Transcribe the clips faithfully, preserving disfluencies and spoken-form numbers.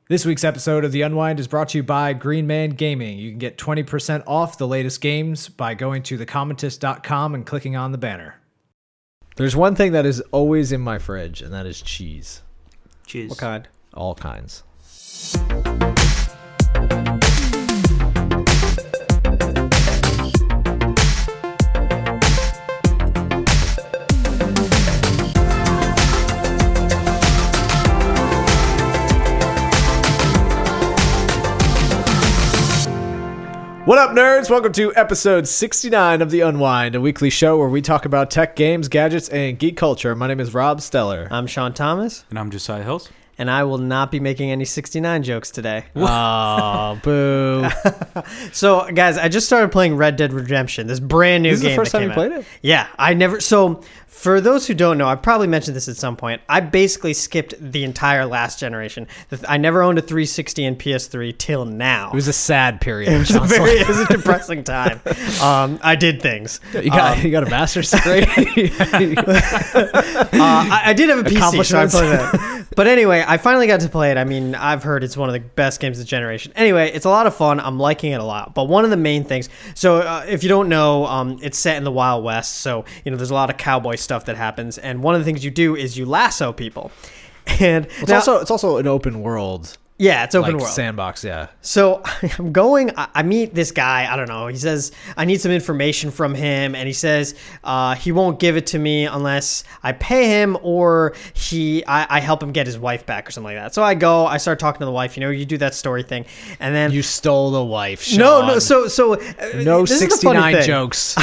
This week's episode of The Unwind is brought to you by Green Man Gaming. You can get twenty percent off the latest games by going to the commentist dot com and clicking on the banner. There's one thing that is always in my fridge, and that is cheese. Cheese. What kind? All kinds. What up, nerds? Welcome to episode sixty-nine of The Unwind, a weekly show where we talk about tech, games, gadgets, and geek culture. My name is Rob Steller. I'm Sean Thomas. And I'm Josiah Hills. And I will not be making any sixty-nine jokes today. Oh, boo. So, guys, I just started playing Red Dead Redemption, this brand new This is game. the first that time came you out. played it? Yeah, I never. So, for those who don't know, I probably mentioned this at some point. I basically skipped the entire last generation. I never owned a three sixty and P S three till now. It was a sad period. It was a very, it was a depressing time. Um, I did things. You got um, you got a master's degree. uh, I, I did have a P C, so I played that. But anyway, I finally got to play it. I mean, I've heard it's one of the best games of the generation. Anyway, it's a lot of fun. I'm liking it a lot. But one of the main things, so uh, if you don't know, um, it's set in the Wild West. So, you know, there's a lot of cowboy stuff that happens. And one of the things you do is you lasso people. And It's now- also it's also an open world. yeah, it's open like world. sandbox, yeah. So I'm going, I I meet this guy, I don't know, he says, I need some information from him, and he says uh, he won't give it to me unless I pay him or he, I, I help him get his wife back or something like that. So I go, I start talking to the wife, you know, you do that story thing, and then... You stole the wife, Sean. no, no, so... so uh, No this is the funny sixty-nine thing. jokes.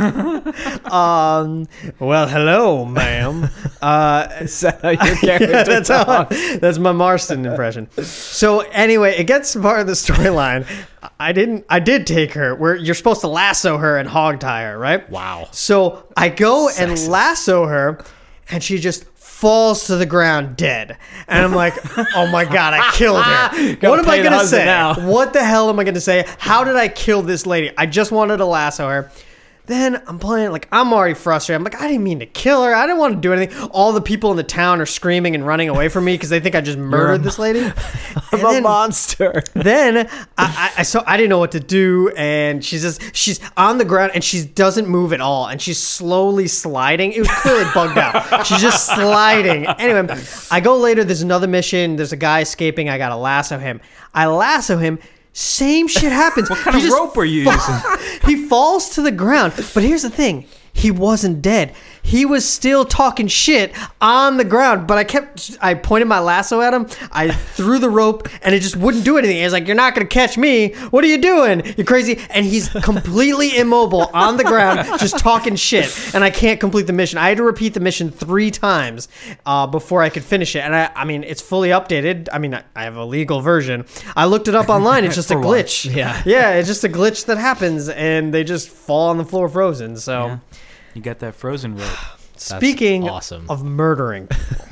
Um, well, hello, ma'am. Uh, Is that how your character yeah, that's how I- talks? that's my Marston impression. So anyway, it gets part of the storyline. I didn't. I did take her where you're supposed to lasso her and hog tie her, right? Wow. So I go and Sexist. lasso her, and she just falls to the ground dead. And I'm like, oh my god, I killed her. Gotta What am I pay the gonna husband say? now. What the hell am I gonna say? How did I kill this lady? I just wanted to lasso her. Then I'm playing, like, I'm already frustrated. I'm like, I didn't mean to kill her. I didn't want to do anything. All the people in the town are screaming and running away from me because they think I just murdered a this lady. I'm And a then- monster. Then I, I, I so I didn't know what to do, and she's just she's on the ground and she doesn't move at all, and she's slowly sliding. It was clearly bugged out. She's just sliding. Anyway, I go later. There's another mission. There's a guy escaping. I gotta lasso him. I lasso him. Same shit happens. What kind He of just rope are you fa- He falls to the ground. But here's the thing. He wasn't dead. He was still talking shit on the ground. But I kept, I pointed my lasso at him. I threw the rope and it just wouldn't do anything. He was like, you're not going to catch me. What are you doing? You're crazy. And he's completely immobile on the ground, just talking shit. And I can't complete the mission. I had to repeat the mission three times uh, before I could finish it. And I, I mean, it's fully updated. I mean, I, I have a legal version. I looked it up online. It's just a For glitch. once. Yeah. Yeah, it's just a glitch that happens and they just fall on the floor frozen. So. Yeah. You got that frozen rope. Speaking awesome. of murdering,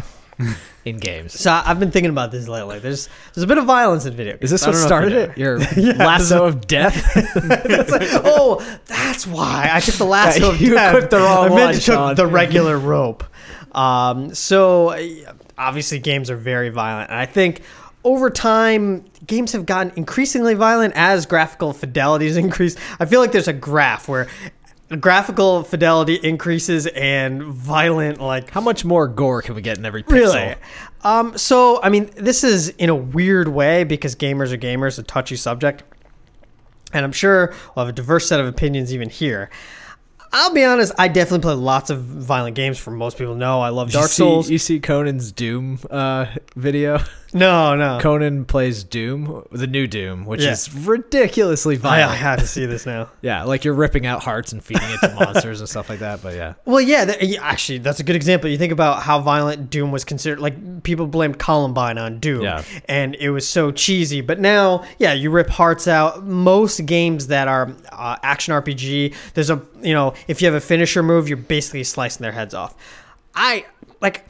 In games. so I- I've been thinking about this lately. There's there's a bit of violence in video games. Is this I what don't know if started you know. it? Your Yeah, lasso of death? It's like, oh, that's why I took the lasso Yeah, of you death. equipped the wrong I meant one, to took Sean. the regular rope. Um, so uh, obviously games are very violent, and I think over time games have gotten increasingly violent as graphical fidelity has increased. I feel like there's a graph where graphical fidelity increases and violent like How much more gore can we get in every pixel? Really? Um, so, I mean, this is in a weird way because gamers are gamers, a touchy subject. And I'm sure we'll have a diverse set of opinions even here. I'll be honest, I definitely play lots of violent games. For most people know, I love Did you Dark see- Souls. You see Conan's Doom uh, video? No, no. Conan plays Doom, the new Doom, which Yeah. is ridiculously I, violent. I had to see this now. Yeah, like you're ripping out hearts and feeding it to monsters and stuff like that. But yeah, Well, yeah, th- yeah, actually, that's a good example. You think about how violent Doom was considered. Like, people blamed Columbine on Doom, Yeah. and it was so cheesy. But now, yeah, you rip hearts out. Most games that are uh, action R P G, there's a, you know, if you have a finisher move, you're basically slicing their heads off. I, like,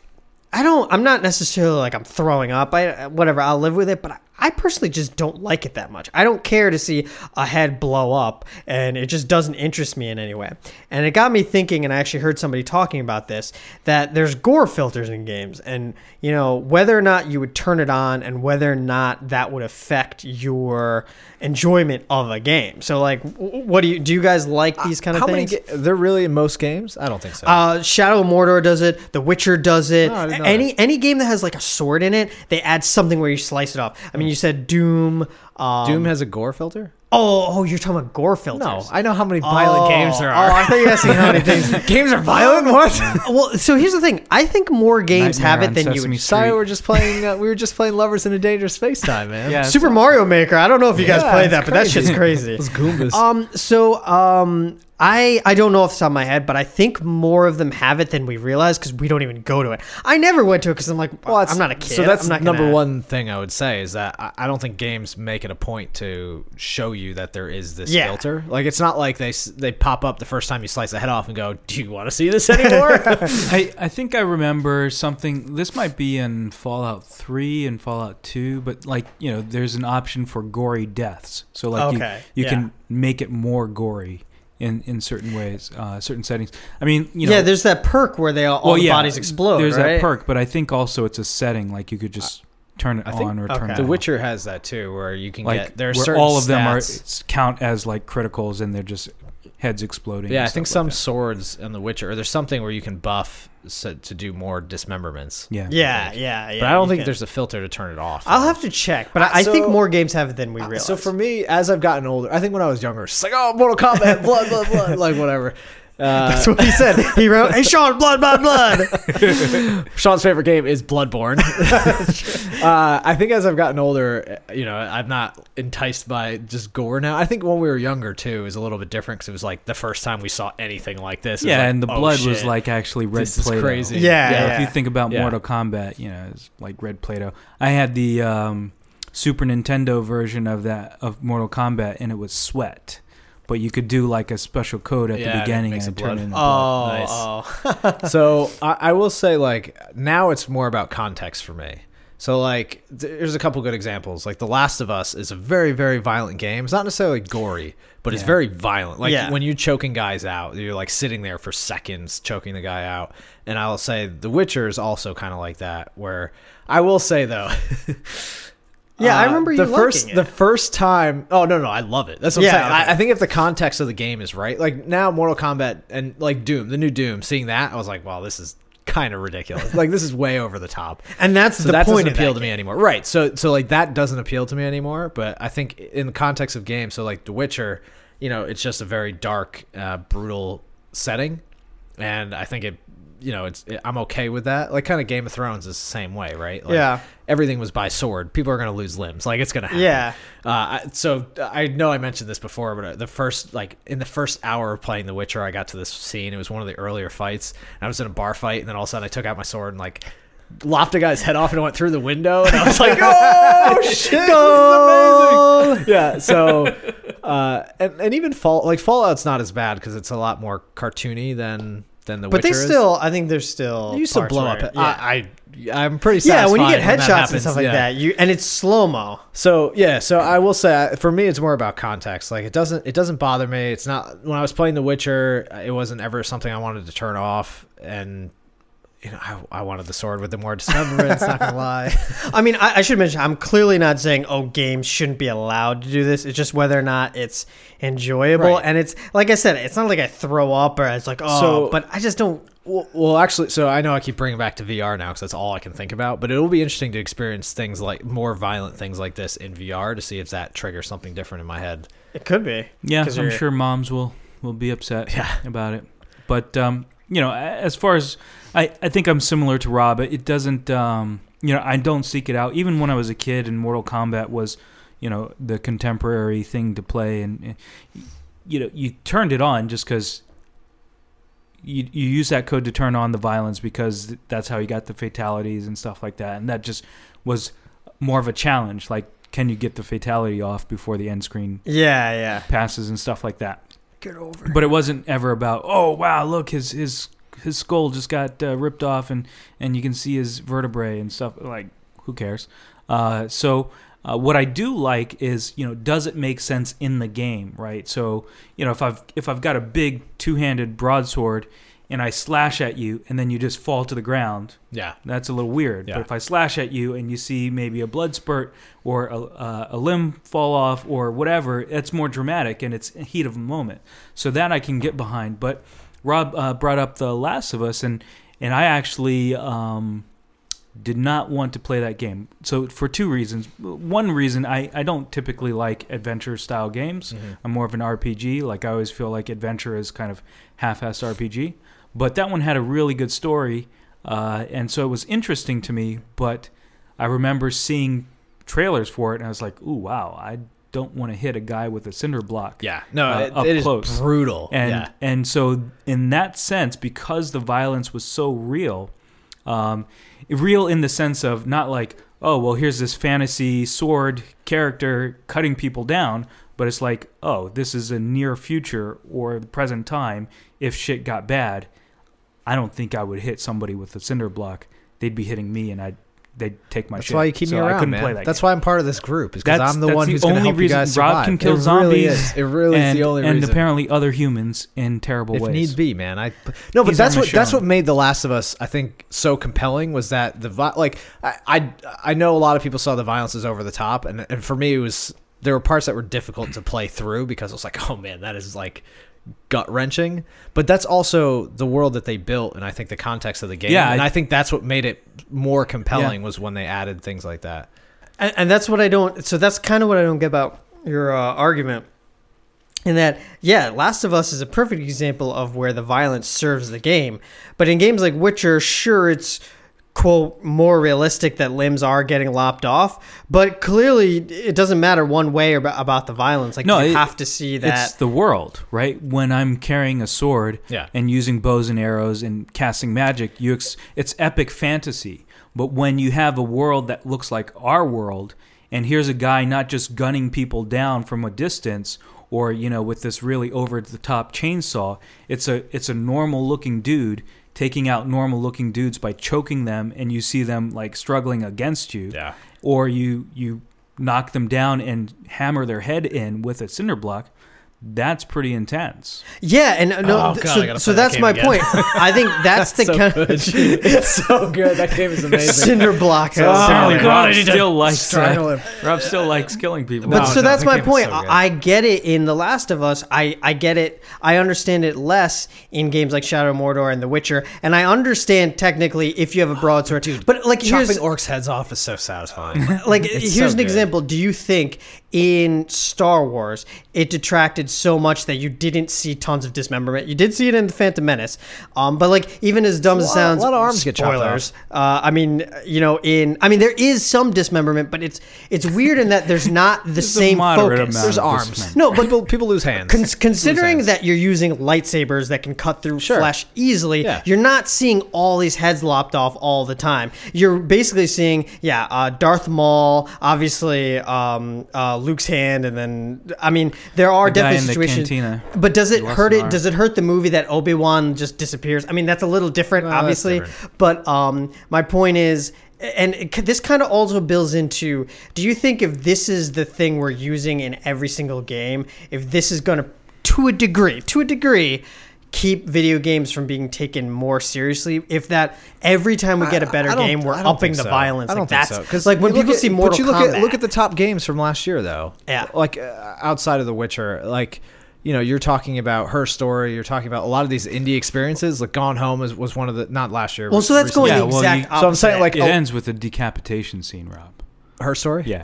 I don't. I'm not necessarily like I'm throwing up. I whatever. I'll live with it. But I, I personally just don't like it that much. I don't care to see a head blow up, and it just doesn't interest me in any way. And it got me thinking. And I actually heard somebody talking about this, that there's gore filters in games, and you know whether or not you would turn it on, and whether or not that would affect your enjoyment of a game. So like, what do you do? You guys like these kind of How things? many? Ga- they're really in most games. I don't think so. Uh, Shadow of Mordor does it. The Witcher does it. No, I didn't know any any game that has like a sword in it, they add something where you slice it off. I mean, you said Doom. Um, Doom has a gore filter. Oh, oh, you're talking about gore filters. No, I know how many violent Oh, games there Oh, are. I thought you were asking how many things. Games are violent. What? Well, so here's the thing. I think more games Nightmare have it on than you Sesame would. Street. Sorry, we're just playing. Uh, we were just playing Lovers in a Dangerous Space Time, man. Yeah. Super Mario Maker. I don't know if you guys Yeah, played it's that, but that crazy. shit's crazy. Those Goombas. Um. So, um, I I don't know off the top of my head, but I think more of them have it than we realize because we don't even go to it. I never went to it because I'm like, well, it's- I'm not a kid. So that's I'm not number gonna- one thing I would say is that I, I don't think games make it a point to show you that there is this Yeah. filter. Like it's not like they s- they pop up the first time you slice the head off and go, "Do you want to see this anymore?" I, I think I remember something. This might be in Fallout three and Fallout two, but like you know, there's an option for gory deaths. So like Okay, you, you yeah. can make it more gory in, in certain ways, uh, certain settings. I mean, you know, Yeah, there's that perk where they all, all well, the yeah, bodies explode. There's right? that perk, but I think also it's a setting. Like you could just turn it I think- on or okay. turn it The off. Witcher has that too, where you can Like get there are where certain all of them are stats- it's count as like criticals, and they're just heads exploding. Yeah, and I think stuff some like that. swords in The Witcher, or there's something where you can buff so, to do more dismemberments. Yeah, Yeah, yeah, yeah. but I don't you think can. there's a filter to turn it off. I'll have to check, but I, I So- think more games have it than we Uh, realize. So for me, as I've gotten older, I think when I was younger, it's just like, oh, Mortal Kombat, blood, blood, blood, like whatever. Uh, that's what he said. He wrote, "Hey Sean, blood, blood, blood." Sean's favorite game is Bloodborne. uh, I think as I've gotten older, you know, I'm not enticed by just gore now. I think when we were younger too is a little bit different because it was like the first time we saw anything like this. It was Yeah, like, and the oh, blood was shit. like actually red This is Play-Doh. crazy. Yeah, yeah, yeah. If you think about Yeah. Mortal Kombat, you know, it's like red Play-Doh. I had the um, Super Nintendo version of that of Mortal Kombat, and it was sweat. But you could do like a special code at Yeah, the and it beginning makes and it turn blood. it into Oh, blood. oh. So I, I will say, like, now it's more about context for me. So, like, there's a couple good examples. Like, The Last of Us is a very, very violent game. It's not necessarily gory, but it's Yeah. very violent. Like, Yeah. when you're choking guys out, you're, like, sitting there for seconds choking the guy out. And I'll say The Witcher is also kind of like that, where I will say, though... Yeah, I Uh, remember the you first liking it. the first time. Oh no, no, I love it. That's what Yeah, I'm saying. okay. I, I think if the context of the game is right, like now Mortal Kombat and like Doom, the new Doom, seeing that, I was like, wow, this is kind of ridiculous. Like this is way over the top. And that's So the that point doesn't of appeal that to me game. anymore, right? So so like that doesn't appeal to me anymore. But I think in the context of games, so like The Witcher, you know, it's just a very dark, uh, brutal setting, and I think it. You know, it's it, I'm okay with that. Like, kind of Game of Thrones is the same way, right? Like, Yeah. everything was by sword. People are going to lose limbs. Like, it's going to happen. Yeah. Uh, I, so I know I mentioned this before, but the first, like, in the first hour of playing The Witcher, I got to this scene. It was one of the earlier fights. And I was in a bar fight, and then all of a sudden I took out my sword and, like, lopped a guy's head off and it went through the window. And I was like, oh, shit. Go! This is amazing. Yeah. So, uh, and, and even Fall, like, Fallout's not as bad because it's a lot more cartoony than. Than the But Witcher they is. still, I think there's still. You used to parts blow where- up. Yeah. I, I, I'm pretty yeah, satisfied when you get that headshots and happens, stuff like yeah. that, you and it's slow mo. So yeah, so I will say for me, it's more about context. Like it doesn't, it doesn't bother me. It's not when I was playing The Witcher, it wasn't ever something I wanted to turn off. And you know, I, I wanted the sword with the more dismemberments. Not gonna lie. I mean, I, I should mention, I'm clearly not saying, oh, games shouldn't be allowed to do this. It's just whether or not it's enjoyable. Right. And it's, like I said, it's not like I throw up or it's like, oh, So- but I just don't. Well, well, actually, so I know I keep bringing back to V R now because that's all I can think about. But it will be interesting to experience things like more violent things like this in V R to see if that triggers something different in my head. It could be. Yeah, 'Cause I'm you're- sure moms will, will be upset Yeah. about it. But, um, you know, as far as I, I think I'm similar to Rob. It doesn't, um, you know, I don't seek it out. Even when I was a kid and Mortal Kombat was, you know, the contemporary thing to play. And, you know, you turned it on just because you, you use that code to turn on the violence because that's how you got the fatalities and stuff like that. And that just was more of a challenge. Like, can you get the fatality off before the end screen Yeah, yeah. passes and stuff like that? Get over But it wasn't ever about, oh wow, look, his his his skull just got uh, ripped off, and and you can see his vertebrae and stuff. Like, who cares? Uh, so. Uh, what I do like is, you know, does it make sense in the game, right? So, you know, if I've if I've got a big two-handed broadsword and I slash at you and then you just fall to the ground, Yeah. that's a little weird. Yeah. But if I slash at you and you see maybe a blood spurt or a, uh, a limb fall off or whatever, it's more dramatic and it's a heat of a moment. So that I can get behind. But Rob uh, brought up The Last of Us, and and I actually. Um, did not want to play that game. So for two reasons. One reason, I, I don't typically like adventure-style games. Mm-hmm. I'm more of an R P G. Like, I always feel like adventure is kind of half-assed R P G. But that one had a really good story, uh, and so it was interesting to me. But I remember seeing trailers for it, and I was like, ooh, wow, I don't want to hit a guy with a cinder block. Yeah. No, uh, it, up it is close. brutal. And, yeah. and so in that sense, because the violence was so real... Um, real in the sense of not like, oh, well, here's this fantasy sword character cutting people down, but it's like, oh, this is a near future or the present time. If shit got bad, I don't think I would hit somebody with a cinder block. They'd be hitting me, and I'd they'd take my That's shit. why you keep so me I around, couldn't man. play that That's game. why I'm part of this group, is because That's- I'm the that's one the who's going to only help you reason guys Rob survive. can kill it really zombies is. It really and, is the only and reason. apparently other humans in terrible If ways. need be, man. I no, but He's that's our what that's Michonne. what made The Last of Us, I think, so compelling. Was that the vi- like I, I I know a lot of people saw the violence as over the top, and and for me it was there were parts that were difficult to play through because I was like, oh man, that is like gut wrenching. But that's also the world that they built, and I think the context of the game. Yeah, and I- I think that's what made it more compelling was when they added things like that. And, and that's what I don't. So that's kind of what I don't get about your uh, argument. In that, yeah, Last of Us is a perfect example of where the violence serves the game. But in games like Witcher, sure, it's, quote, more realistic that limbs are getting lopped off. But clearly, it doesn't matter one way about, about the violence. Like, No, you it- have to see that. It's the world, right? When I'm carrying a sword Yeah. and using bows and arrows and casting magic, you ex- it's epic fantasy. But when you have a world that looks like our world, and here's a guy not just gunning people down from a distance, or you know, with this really over-the-top chainsaw, it's a it's a normal-looking dude taking out normal-looking dudes by choking them, and you see them like struggling against you, Yeah. or you you knock them down and hammer their head in with a cinder block. That's pretty intense. Yeah, and uh, no, Oh, th- God, I so, gotta so play that that's game my again. point. I think that's, the so kind good. It's so good. That game is amazing. cinder block. So uh, apparently Rob God, I need to still likes strangle uh, him. Rob still likes killing people. But No, so no, that's that my game is point. so good. I I get it in The Last of Us. I, I get it. I understand it less in games like Shadow of Mordor and The Witcher. And I understand technically if you have a broadsword. Dude, but like chopping here's orcs' heads off is so satisfying. like It's here's so an good. example. Do you think in Star Wars it detracted so much that you didn't see tons of dismemberment? You did see it in The Phantom Menace. Um, but like even as dumb as it A lot- sounds, a lot of arms get chopped spoilers. Uh, I mean, you know, in I mean there is some dismemberment, but it's it's weird in that there's not the There's a same moderate focus. amount There's of arms. dismemberment. No, but people people lose hands. Con- considering hands. that you're using lightsabers that can cut through Sure. flesh easily, Yeah. you're not seeing all these heads lopped off all the time. You're basically seeing, yeah, uh, Darth Maul, obviously um, uh, Luke's hand, and then I mean there are The guy definitely in the situations. cantina. But does it He lost hurt an it? arm. Does it hurt the movie that Obi-Wan just disappears? I mean that's a little different, Well, that's obviously. different. But um, my point is. And it, this kind of also builds into, do you think if this is the thing we're using in every single game, if this is going to, to a degree, to a degree, keep video games from being taken more seriously? If that every time we get a better I don't- game, we're I don't upping think the so. violence. I don't like think that's so. Because like when people see Mortal but you look Kombat. At, look at the top games from last year, though. Yeah. Like uh, outside of The Witcher, like you know, you're talking about Her Story. You're talking about a lot of these indie experiences. Like Gone Home is, was one of the not last year. well, so that's recently. going Yeah, the well, exact you- opposite. So I'm saying, like, It oh, ends with a decapitation scene, Rob. Her Story. Yeah.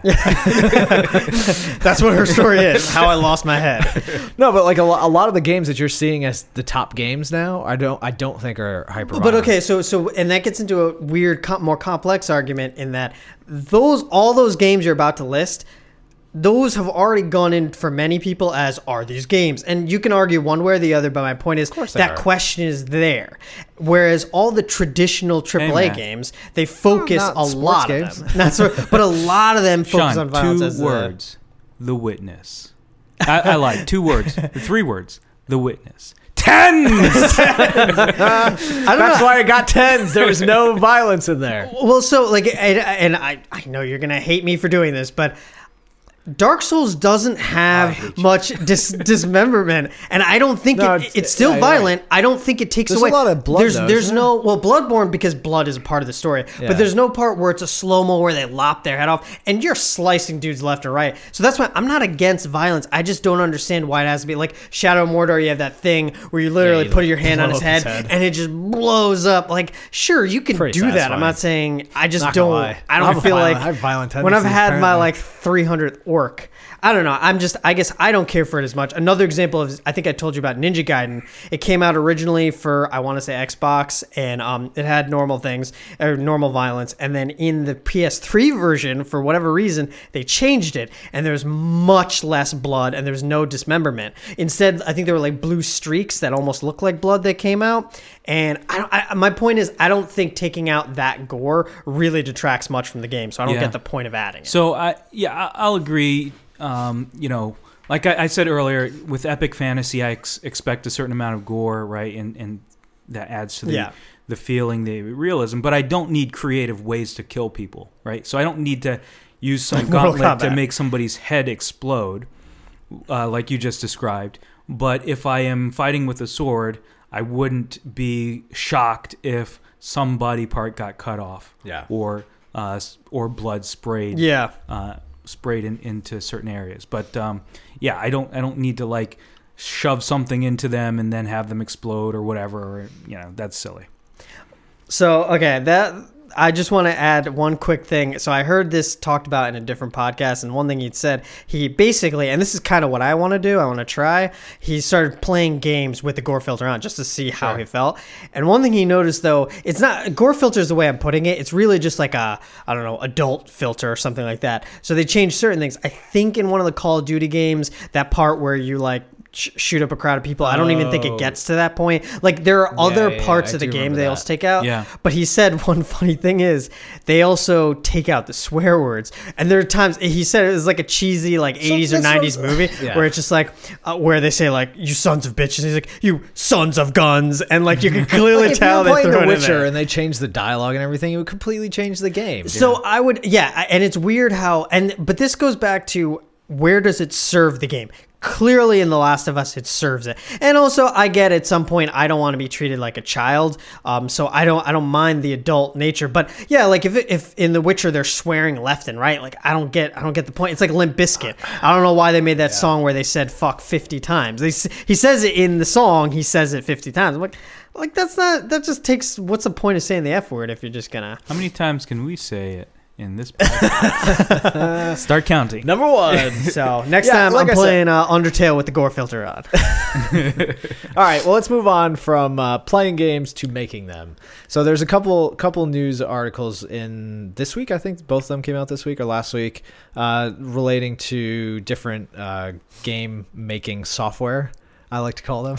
that's what her story is. How I lost my head. No, but like a, lo- a lot of the games that you're seeing as the top games now, I don't I don't think are hyper. But okay, so so and that gets into a weird, com- more complex argument in that those all those games you're about to list, those have already gone in for many people as are these games, and you can argue one way or the other. But my point is course they that are. question is there. Whereas all the traditional triple A man. games, they focus not a sports lot games. of them. Not so, but a lot of them focus Sean, on violence. two as the- words. The Witness. I, I lied. Two words. Three words. The Witness. tens. I don't That's know. why I got tens. There was no violence in there. Well, so like, and, and I, I know you're gonna hate me for doing this, but Dark Souls doesn't have much dis- dismemberment, and I don't think No, it, it's- it's still yeah, you're violent. I don't think it takes There's away a lot of blood, There's though, there's isn't no well, Bloodborne, because blood is a part of the story, Yeah. but there's no part where it's a slow mo where they lop their head off, and you're slicing dudes left or right. So that's why I'm not against violence. I just don't understand why it has to be like Shadow of Mordor. You have that thing where you literally you, put like, your hand on blow his up his head, head. and it just blows up. Like, sure, you can Pretty do that. I'm satisfying. not saying I just Not gonna don't. lie. I don't I'm feel violent. like I have violent when I've tendencies, had my apparently. like three hundredth orc. I don't know. I'm just, I guess I don't care for it as much. Another example of, I think I told you about Ninja Gaiden. It came out originally for, I want to say Xbox, and um, it had normal things, or normal violence. And then in the P S three version, for whatever reason, they changed it, and there's much less blood, and there's no dismemberment. Instead, I think there were like blue streaks that almost look like blood that came out. And I don't, I, my point is, I don't think taking out that gore really detracts much from the game. So I don't Yeah. get the point of adding it. So I yeah, I- I'll agree. Um, you know, like I, I said earlier, with epic fantasy, I ex- expect a certain amount of gore, right, and and that adds to the Yeah. the feeling, the realism. But I don't need creative ways to kill people, right? So I don't need to use some Like Mortal gauntlet to Kombat. make somebody's head explode, uh, like you just described. But if I am fighting with a sword, I wouldn't be shocked if some body part got cut off, Yeah. or uh, s- or blood sprayed, Yeah. uh, sprayed in, into certain areas. But um, yeah, I don't I don't need to like shove something into them and then have them explode or whatever. Or, you know, that's silly. So, okay, that I just want to add one quick thing. So I heard this talked about in a different podcast, and one thing he'd said, he basically, and this is kind of what I want to do, I want to try, he started playing games with the gore filter on just to see how Sure. he felt. And one thing he noticed, though, it's not, gore filter is the way I'm putting it, it's really just like a, I don't know, adult filter or something like that. So they changed certain things. I think in one of the Call of Duty games, that part where you like, sh- shoot up a crowd of people. I don't even think it Oh. gets to that point. Like there are other yeah, parts I of the do game remember they that. also take out. Yeah. But he said one funny thing is they also take out the swear words. And there are times he said it was like a cheesy like eighties or that's what nineties I'm- movie Yeah. where it's just like uh, where they say like you sons of bitches. He's like you sons of guns, and like you can clearly Like, if tell you they were playing threw The it in Witcher there. and they changed the dialogue and everything, it would completely change the game. you So know? I would, yeah, I- and it's weird how, and but this goes back to where does it serve the game? Clearly, in The Last of Us, it serves it, and also I get at some point I don't want to be treated like a child, um, so I don't I don't mind the adult nature, but yeah, like if it, if in The Witcher they're swearing left and right, like I don't get I don't get the point. It's like Limp Bizkit. I don't know why they made that song where they said fuck fifty times. They s- he says it in the song, he says it fifty times. I'm like. Like that's not that just takes what's the point of saying the F word if you're just gonna How many times can we say it in this podcast? Start counting. Number one. So next Yeah, time like I'm I said- playing uh, Undertale with the gore filter on. All right, well, let's move on from uh, playing games to making them. So there's a couple couple news articles in this week. I think both of them came out this week or last week, uh, relating to different uh, game making software. I like to call them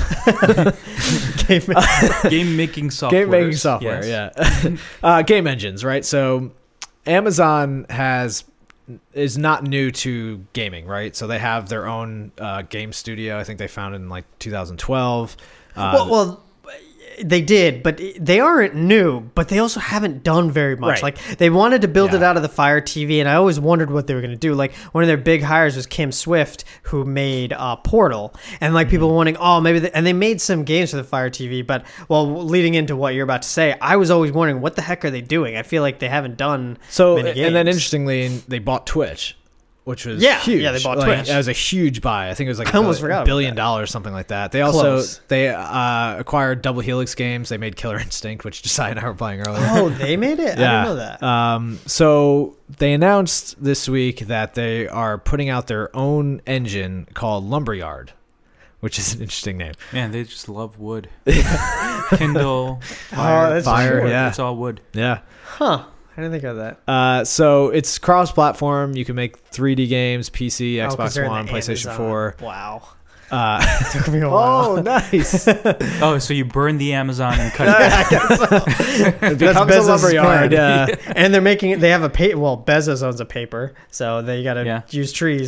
Game making software. game making software. Yeah, uh, game engines, right? So Amazon has is not new to gaming, right? So they have their own uh, game studio. I think they founded in like two thousand twelve. Uh, well, well, they did, but they aren't new. But they also haven't done very much. Right. Like they wanted to build it Yeah. out of the Fire T V, and I always wondered what they were going to do. Like one of their big hires was Kim Swift, who made uh, Portal, and like people wondering, oh, maybe, they, and they made some games for the Fire T V. But well, leading into what you're about to say, I was always wondering what the heck are they doing? I feel like they haven't done So many and then games. interestingly, they bought Twitch, which was Yeah, huge. yeah, they bought Like, Twitch. It was a huge buy. I think it was like I a almost billion, forgot about billion that. dollars, something like that. They also Close. they uh, acquired Double Helix Games. They made Killer Instinct, which Josiah and I were playing earlier. Oh, they made it. I didn't know that. Um, so they announced this week that they are putting out their own engine called Lumberyard, which is an interesting name. Man, they just love wood. Kindle, fire, Oh, that's Fire, true. yeah. It's all wood. Yeah. Huh. I didn't think of that. Uh, so it's cross-platform. You can make three D games, P C, Oh, 'cause Xbox they're in One, the PlayStation Amazon. four. Wow. Uh, Took me a while. oh, nice. Oh, so you burn the Amazon and cut it. It becomes a Bezos' lumberyard. plan. Uh, And they're making it. They have a pay. Well, Bezos owns a paper, so they got to Yeah. use trees.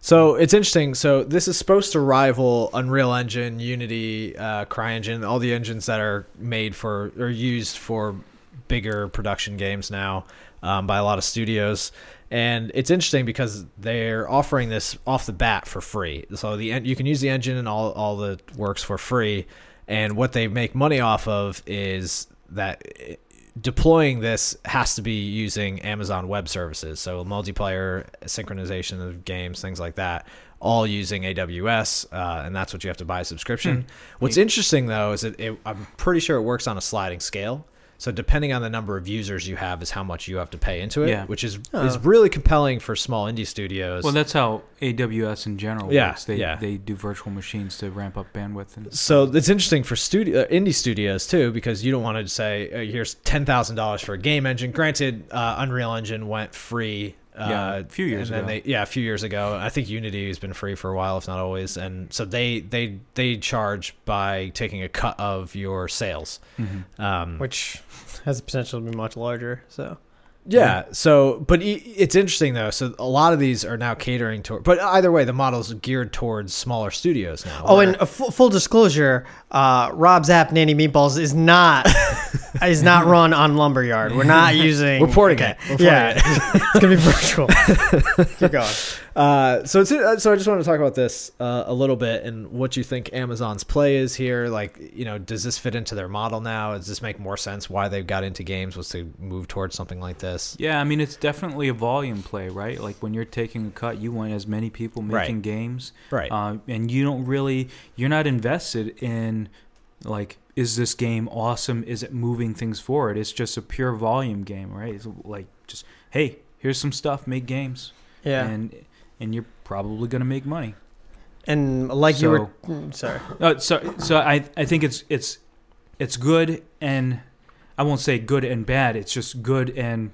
So it's interesting. So this is supposed to rival Unreal Engine, Unity, uh, CryEngine, all the engines that are made for or used for bigger production games now um, by a lot of studios. And it's interesting because they're offering this off the bat for free. So the you can use the engine and all all the works for free. And what they make money off of is that deploying this has to be using Amazon Web Services, so multiplayer, synchronization of games, things like that, all using A W S, uh, and that's what you have to buy a subscription. Hmm. What's interesting, though, is that it, I'm pretty sure it works on a sliding scale. So depending on the number of users you have is how much you have to pay into it, yeah. which is oh. is really compelling for small indie studios. Well, that's how A W S in general yeah, works. They, yeah. they do virtual machines to ramp up bandwidth. And so it's interesting for studio uh, indie studios, too, because you don't want to say, uh, here's ten thousand dollars for a game engine. Granted, uh, Unreal Engine went free. Uh, yeah, a few years and ago. Then they, yeah, a few years ago. I think Unity has been free for a while, if not always. And so they they they charge by taking a cut of your sales, mm-hmm. um, which has the potential to be much larger. So yeah. So, but it's interesting though. So a lot of these are now catering to. But either way, the model's geared towards smaller studios now. Oh, where, and a full, full disclosure, uh, Rob's app Nanny Meatballs is not is not run on Lumberyard. We're not using. We're porting okay. it. We're porting yeah, it. it's gonna be virtual. Keep going. Uh, so it's so I just want to talk about this uh, a little bit and what you think Amazon's play is here. Like, you know, does this fit into their model now? Does this make more sense? Why they've got into games was to move towards something like this? Yeah, I mean, it's definitely a volume play, right? Like when you're taking a cut, you want as many people making right. games, right? Uh, and you don't really, you're not invested in like, is this game awesome? Is it moving things forward? It's just a pure volume game, right? It's like just, hey, here's some stuff, make games, yeah, and and you're probably going to make money. And like so, you were, mm, sorry. Uh, so so I I think it's it's it's good, and I won't say good and bad. It's just good and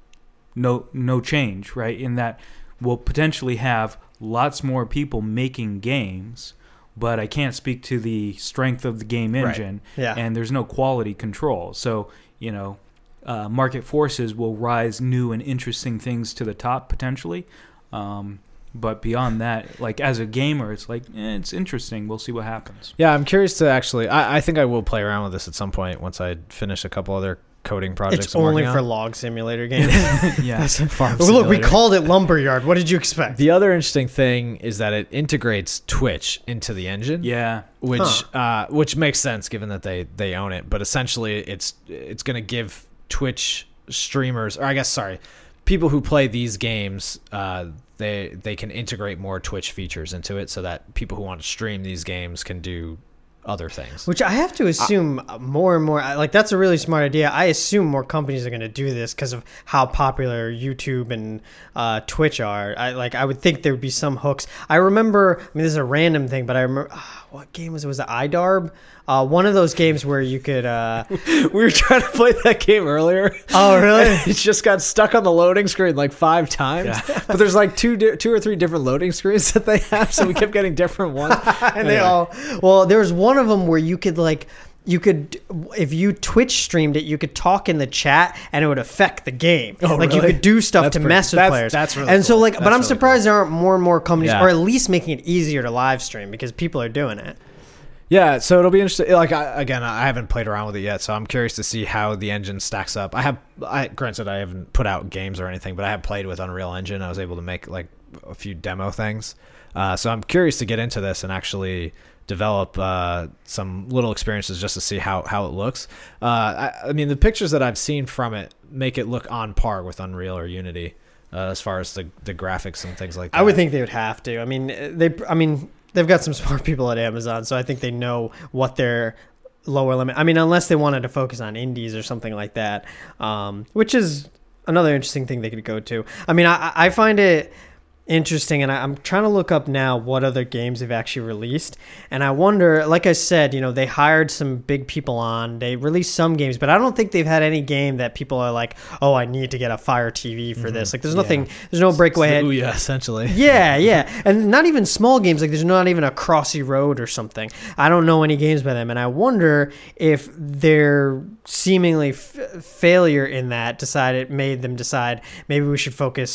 no no change, right? In that we'll potentially have lots more people making games, but I can't speak to the strength of the game engine, right. yeah. and there's no quality control. So, you know, uh, market forces will rise new and interesting things to the top potentially. Um, But beyond that, like as a gamer, it's like, eh, it's interesting. We'll see what happens. Yeah, I'm curious to actually, I, I think I will play around with this at some point once I finish a couple other coding projects. It's I'm only working for on. log simulator games. yeah. Farm Well, look, we simulator. called it Lumberyard. What did you expect? The other interesting thing is that it integrates Twitch into the engine. Yeah. Which Huh. uh, which makes sense given that they, they own it. But essentially, it's it's going to give Twitch streamers, or I guess, sorry, people who play these games, uh, they they can integrate more Twitch features into it so that people who want to stream these games can do other things. Which I have to assume uh, more and more, like that's a really smart idea. I assume more companies are going to do this because of how popular YouTube and uh, Twitch are. I like I would think there would be some hooks. I remember, I mean, this is a random thing, but I remember, uh, what game was it? Was it iDarb? Uh, one of those games where you could... Uh, we were trying to play that game earlier. Oh, really? It just got stuck on the loading screen like five times. Yeah. But there's like two di- two or three different loading screens that they have, so we kept getting different ones. And they all... Well, there was one of them where you could like... You could, if you Twitch streamed it, you could talk in the chat and it would affect the game. Oh, like really? you could do stuff That's to pretty, mess with that's, players. That's really And so cool. like, that's but I'm really surprised cool. there aren't more and more companies, Yeah. or at least making it easier to live stream because people are doing it. Yeah, so it'll be interesting. Like I, again, I haven't played around with it yet, so I'm curious to see how the engine stacks up. I have, I granted, I haven't put out games or anything, but I have played with Unreal Engine. I was able to make like a few demo things, uh, so I'm curious to get into this and actually develop uh, some little experiences just to see how, how it looks. Uh, I, I mean, the pictures that I've seen from it make it look on par with Unreal or Unity uh, as far as the the graphics and things like that. I would think they would have to. I mean, they. I mean. They've got some smart people at Amazon, so I think they know what their lower limit. I mean, unless they wanted to focus on indies or something like that, um, which is another interesting thing they could go to. I mean, I, I find it interesting, and I, I'm trying to look up now what other games they've actually released. And I wonder, like I said, you know, they hired some big people on. They released some games, but I don't think they've had any game that people are like, oh, I need to get a Fire T V for mm-hmm. this. Like, there's nothing, yeah. there's no breakaway head. Oh yeah, essentially. Yeah, yeah. And not even small games. Like, there's not even a Crossy Road or something. I don't know any games by them. And I wonder if their seemingly f- failure in that decided, made them decide maybe we should focus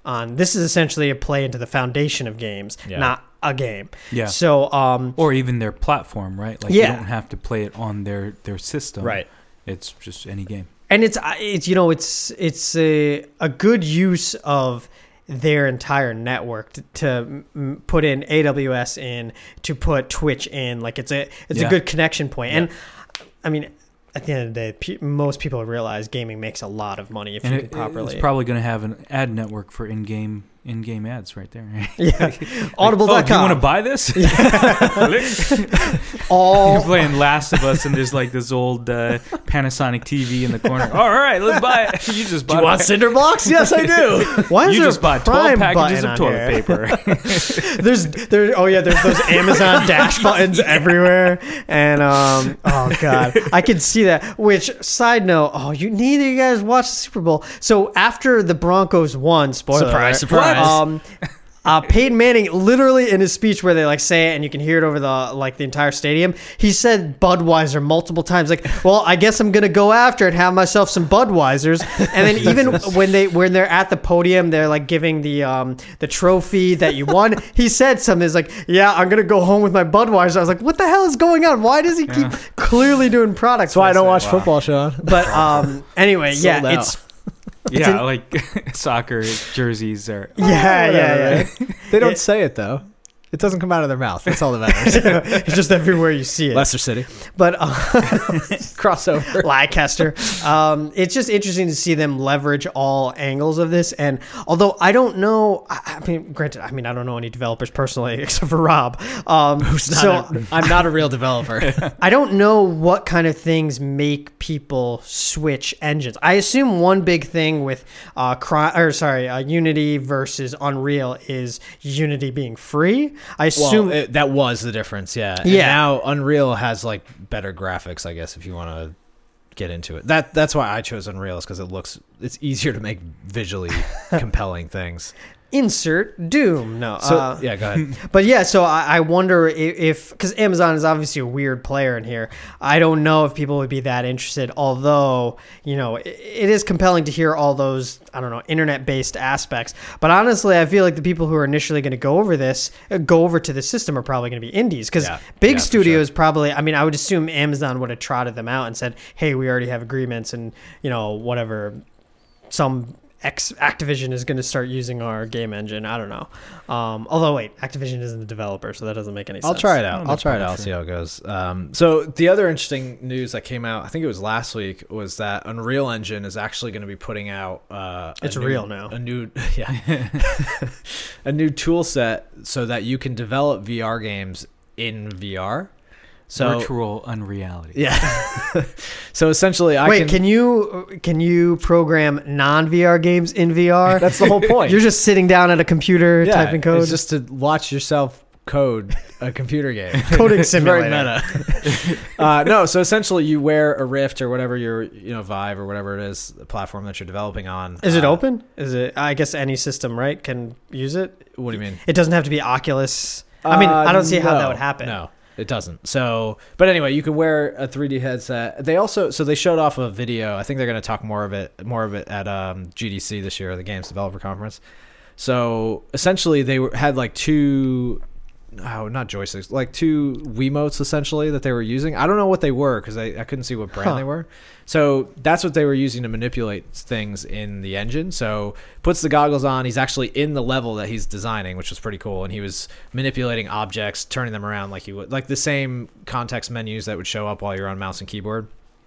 on this is essentially a play into the foundation of games, Yeah. not a game. Yeah. So, um, Or even their platform, right? Like Yeah. you don't have to play it on their, their system. Right. It's just any game. and it's uh, it's you know it's it's a a good use of their entire network to, to m- put in A W S in, to put Twitch in. Like it's a it's Yeah. a good connection point. Yeah. And I mean, at the end of the day, pe- most people realize gaming makes a lot of money if And you it, can properly. it's probably going to have an ad network for in-game in-game ads right there. Right? yeah, audible Oh, dot do you want to com. buy this? All You're playing Last of Us, and there's like this old uh, Panasonic T V in the corner. All right, let's buy it. You just Do bought you want it. cinder blocks? Yes, I do. Why is You there just a bought twelve Prime packages button of on toilet here? paper. There's there oh yeah there's those Amazon dash buttons everywhere, and um oh god, I can see that. Which, side note, oh, you neither of you guys watched the Super Bowl. So after the Broncos won, spoiler Surprise, alert, surprise. um uh, Peyton Manning, literally in his speech where they like say it and you can hear it over the like the entire stadium, he said Budweiser multiple times. Like, well, I guess I'm gonna go after and have myself some Budweisers. And then even when they when they're at the podium, they're like giving the um the trophy that you won. He said something. It's like, yeah, I'm gonna go home with my Budweiser. I was like, what the hell is going on? Why does he keep clearly doing products? That's why I don't placement? watch football, Sean. But um, anyway, Sold yeah, out. it's Yeah, like soccer jerseys are. yeah, yeah, whatever, yeah. They don't It- say it though. It doesn't come out of their mouth. That's all that matters. It's just everywhere you see it. Leicester City But uh, crossover. Leicester. Um, it's just interesting to see them leverage all angles of this. And although I don't know, I, I mean, granted, I mean, I don't know any developers personally except for Rob. Um, Who's not so a- I'm not a real developer. I don't know what kind of things make people switch engines. I assume one big thing with uh, cry, or sorry, uh, Unity versus Unreal is Unity being free. I assume Well, it, that was the difference, yeah. And Yeah. now Unreal has like better graphics, I guess, if you want to get into it. That that's why I chose Unreal, is because it looks it's easier to make visually compelling things. insert Doom. No, So uh, yeah, go ahead. But yeah, so I, I wonder if, because Amazon is obviously a weird player in here, I don't know if people would be that interested, although, you know, it, it is compelling to hear all those, I don't know, internet-based aspects. But honestly, I feel like the people who are initially going to go over this, uh, go over to the system are probably going to be indies, because Yeah. big Yeah, for studios probably, I mean, I would assume Amazon would have trotted them out and said, hey, we already have agreements and, you know, whatever, some... X Activision is going to start using our game engine. I don't know. Um, although, wait, Activision isn't a developer, so that doesn't make any sense. I'll try it Oh, out. no I'll try it out. publisher. See how it goes. Um, so the other interesting news that came out, I think it was last week, was that Unreal Engine is actually going to be putting out. Uh, a It's new- real now. A new, yeah, a new tool set so that you can develop V R games in V R. So Virtual unreality. yeah. So essentially, I Wait, can. can, you can you program non-V R games in V R? That's the whole point. You're just sitting down at a computer yeah, typing code. It's just to watch yourself code a computer game. Coding It's very simulator. meta. uh, no, so essentially you wear a Rift or whatever your, you know, Vive or whatever it is, the platform that you're developing on. Is it Uh, open? Is it? I guess any system, right, can use it. What do you mean? It doesn't have to be Oculus. I mean, Uh, I don't see how that no, would happen. No, it doesn't. So, but anyway, you can wear a three D headset. They also, so they showed off a video. I think they're going to talk more of it, more of it at um, G D C this year, the Games Developer Conference. So essentially, they were, had like two, oh, not joysticks, like two Wiimotes essentially that they were using. I don't know what they were because I, I couldn't see what brand Huh. they were. So that's what they were using to manipulate things in the engine. So puts the goggles on. He's actually in the level that he's designing, which was pretty cool. And he was manipulating objects, turning them around like you would, like the same context menus that would show up while you're on mouse and keyboard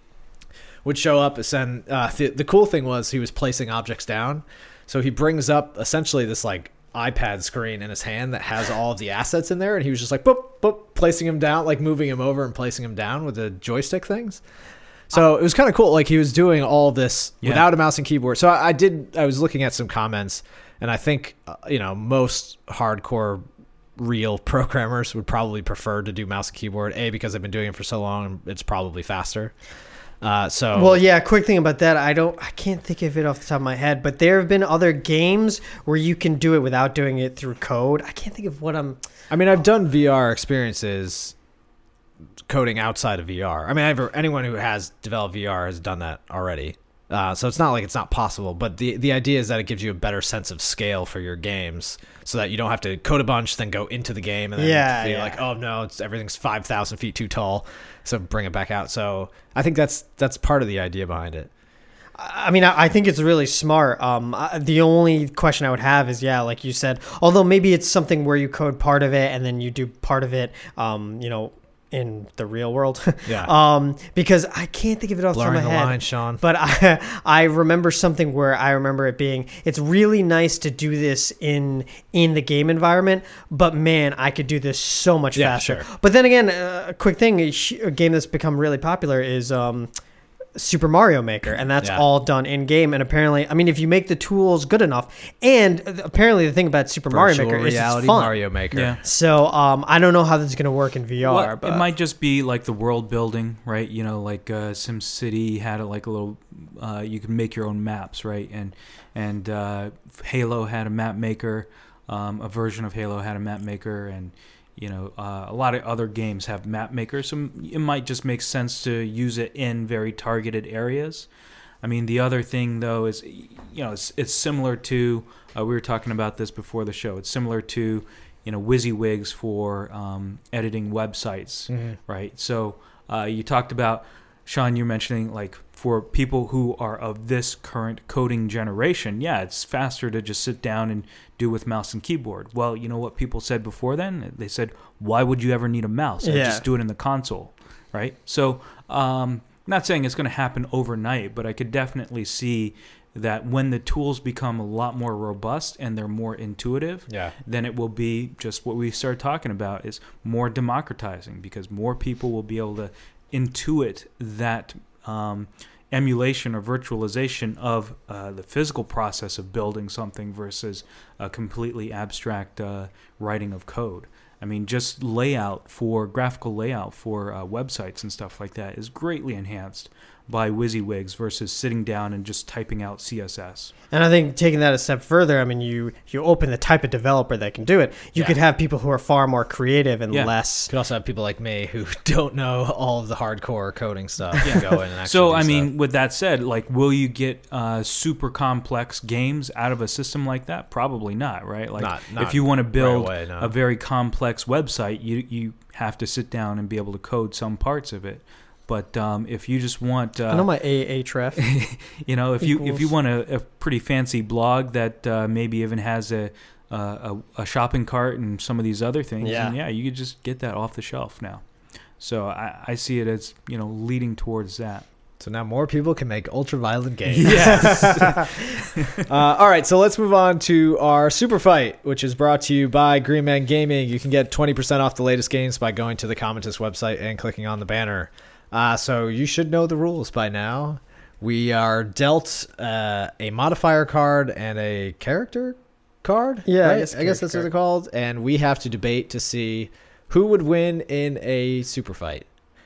would show up. And send, uh, the, the cool thing was he was placing objects down. So he brings up essentially this like iPad screen in his hand that has all of the assets in there. And he was just like, boop, boop, placing him down, like moving him over and placing him down with the joystick things. So it was kind of cool. Like he was doing all this Yeah. without a mouse and keyboard. So I, I did, I was looking at some comments and I think, uh, you know, most hardcore real programmers would probably prefer to do mouse and keyboard. A, because they've been doing it for so long and it's probably faster. Uh, so Well, yeah. Quick thing about that, I don't, I can't think of it off the top of my head, but there have been other games where you can do it without doing it through code. I can't think of what I'm. I mean, I've done V R experiences coding outside of V R. I mean, I've, anyone who has developed V R has done that already. Uh, so it's not like it's not possible, but the the idea is that it gives you a better sense of scale for your games, so that you don't have to code a bunch, then go into the game, and then Yeah, feel yeah. like, oh no, it's everything's five thousand feet too tall, so bring it back out. So I think that's that's part of the idea behind it. I mean, I I think it's really smart. Um, I- the only question I would have is, yeah, like you said, although maybe it's something where you code part of it and then you do part of it, um, you know, in the real world. Yeah. um, because I can't think of it off the top Blurring of the my head. line, Sean. But I, I remember something where I remember it being, it's really nice to do this in in the game environment, but man, I could do this so much Yeah, faster. sure. But then again, uh, a quick thing, a sh- a game that's become really popular is um, Super Mario Maker, and that's Yeah. all done in game. And apparently, I mean, if you make the tools good enough, and apparently the thing about Super Mario Virtual Maker is it's reality fun. Mario Maker. Yeah. So um, I don't know how this is going to work in V R, Well, but it might just be like the world building, right? You know, like uh, SimCity had a, like a little, uh, you could make your own maps, right? And and uh, Halo had a map maker, um, a version of Halo had a map maker, and you know, uh, a lot of other games have map makers. So it might just make sense to use it in very targeted areas. I mean, the other thing though is, you know, it's it's similar to uh, we were talking about this before the show. It's similar to, you know, WYSIWYGs for um, editing websites, Mhm. right? So uh, you talked about, Sean, you're mentioning like for people who are of this current coding generation, yeah, it's faster to just sit down and do with mouse and keyboard. Well, you know what people said before then? They said, why would you ever need a mouse? I'd Yeah. just do it in the console, right? So um, not saying it's going to happen overnight, but I could definitely see that when the tools become a lot more robust and they're more intuitive, Yeah. then it will be just what we started talking about, is more democratizing, because more people will be able to intuit that um, emulation or virtualization of uh, the physical process of building something versus a completely abstract uh, writing of code. I mean, just layout for graphical layout for uh, websites and stuff like that is greatly enhanced by WYSIWYGs versus sitting down and just typing out C S S. And I think taking that a step further, I mean, you you open the type of developer that can do it. You Yeah. could have people who are far more creative and Yeah. less. Could also have people like me who don't know all of the hardcore coding stuff. Yeah. Go in and actually So, do I mean, stuff. with that said, like, will you get uh, super complex games out of a system like that? Probably not, right? Like, Not- not if you want to build away, no. a very complex website, you you have to sit down and be able to code some parts of it. But um, if you just want, uh, I know my A Href. you know, if you if you equals- want a, a pretty fancy blog that uh, maybe even has a, uh, a a shopping cart and some of these other things, Yeah. then yeah, you could just get that off the shelf now. So I, I see it as, you know, leading towards that. So now more people can make ultra-violent games. Yes. Uh, all right, so let's move on to our Super Fight, which is brought to you by Green Man Gaming. You can get twenty percent off the latest games by going to the Commentus website and clicking on the banner. Uh, so you should know the rules by now. We are dealt uh, a modifier card and a character card. Yeah, I right? guess I guess that's what character they're called. And we have to debate to see who would win in a Super Fight.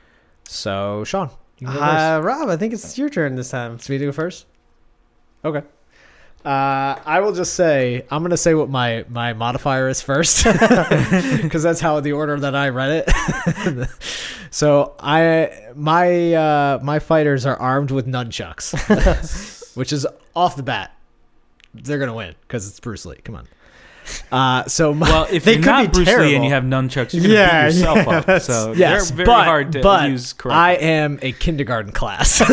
So, Sean, you can go first. Uh, Rob, I think it's your turn this time. It's me to go first? Okay. Uh, I will just say, I'm going to say what my, my modifier is first, because that's how the order that I read it. So I my uh, my fighters are armed with nunchucks, which is off the bat. They're going to win, because it's Bruce Lee. Come on. Uh, so my, Well, if They you're could not be Bruce Lee and terrible. you have nunchucks, you're going to Yeah, beat yourself yeah, up. that's- So yes, they're very but, hard to but use correctly. I am a kindergarten class. So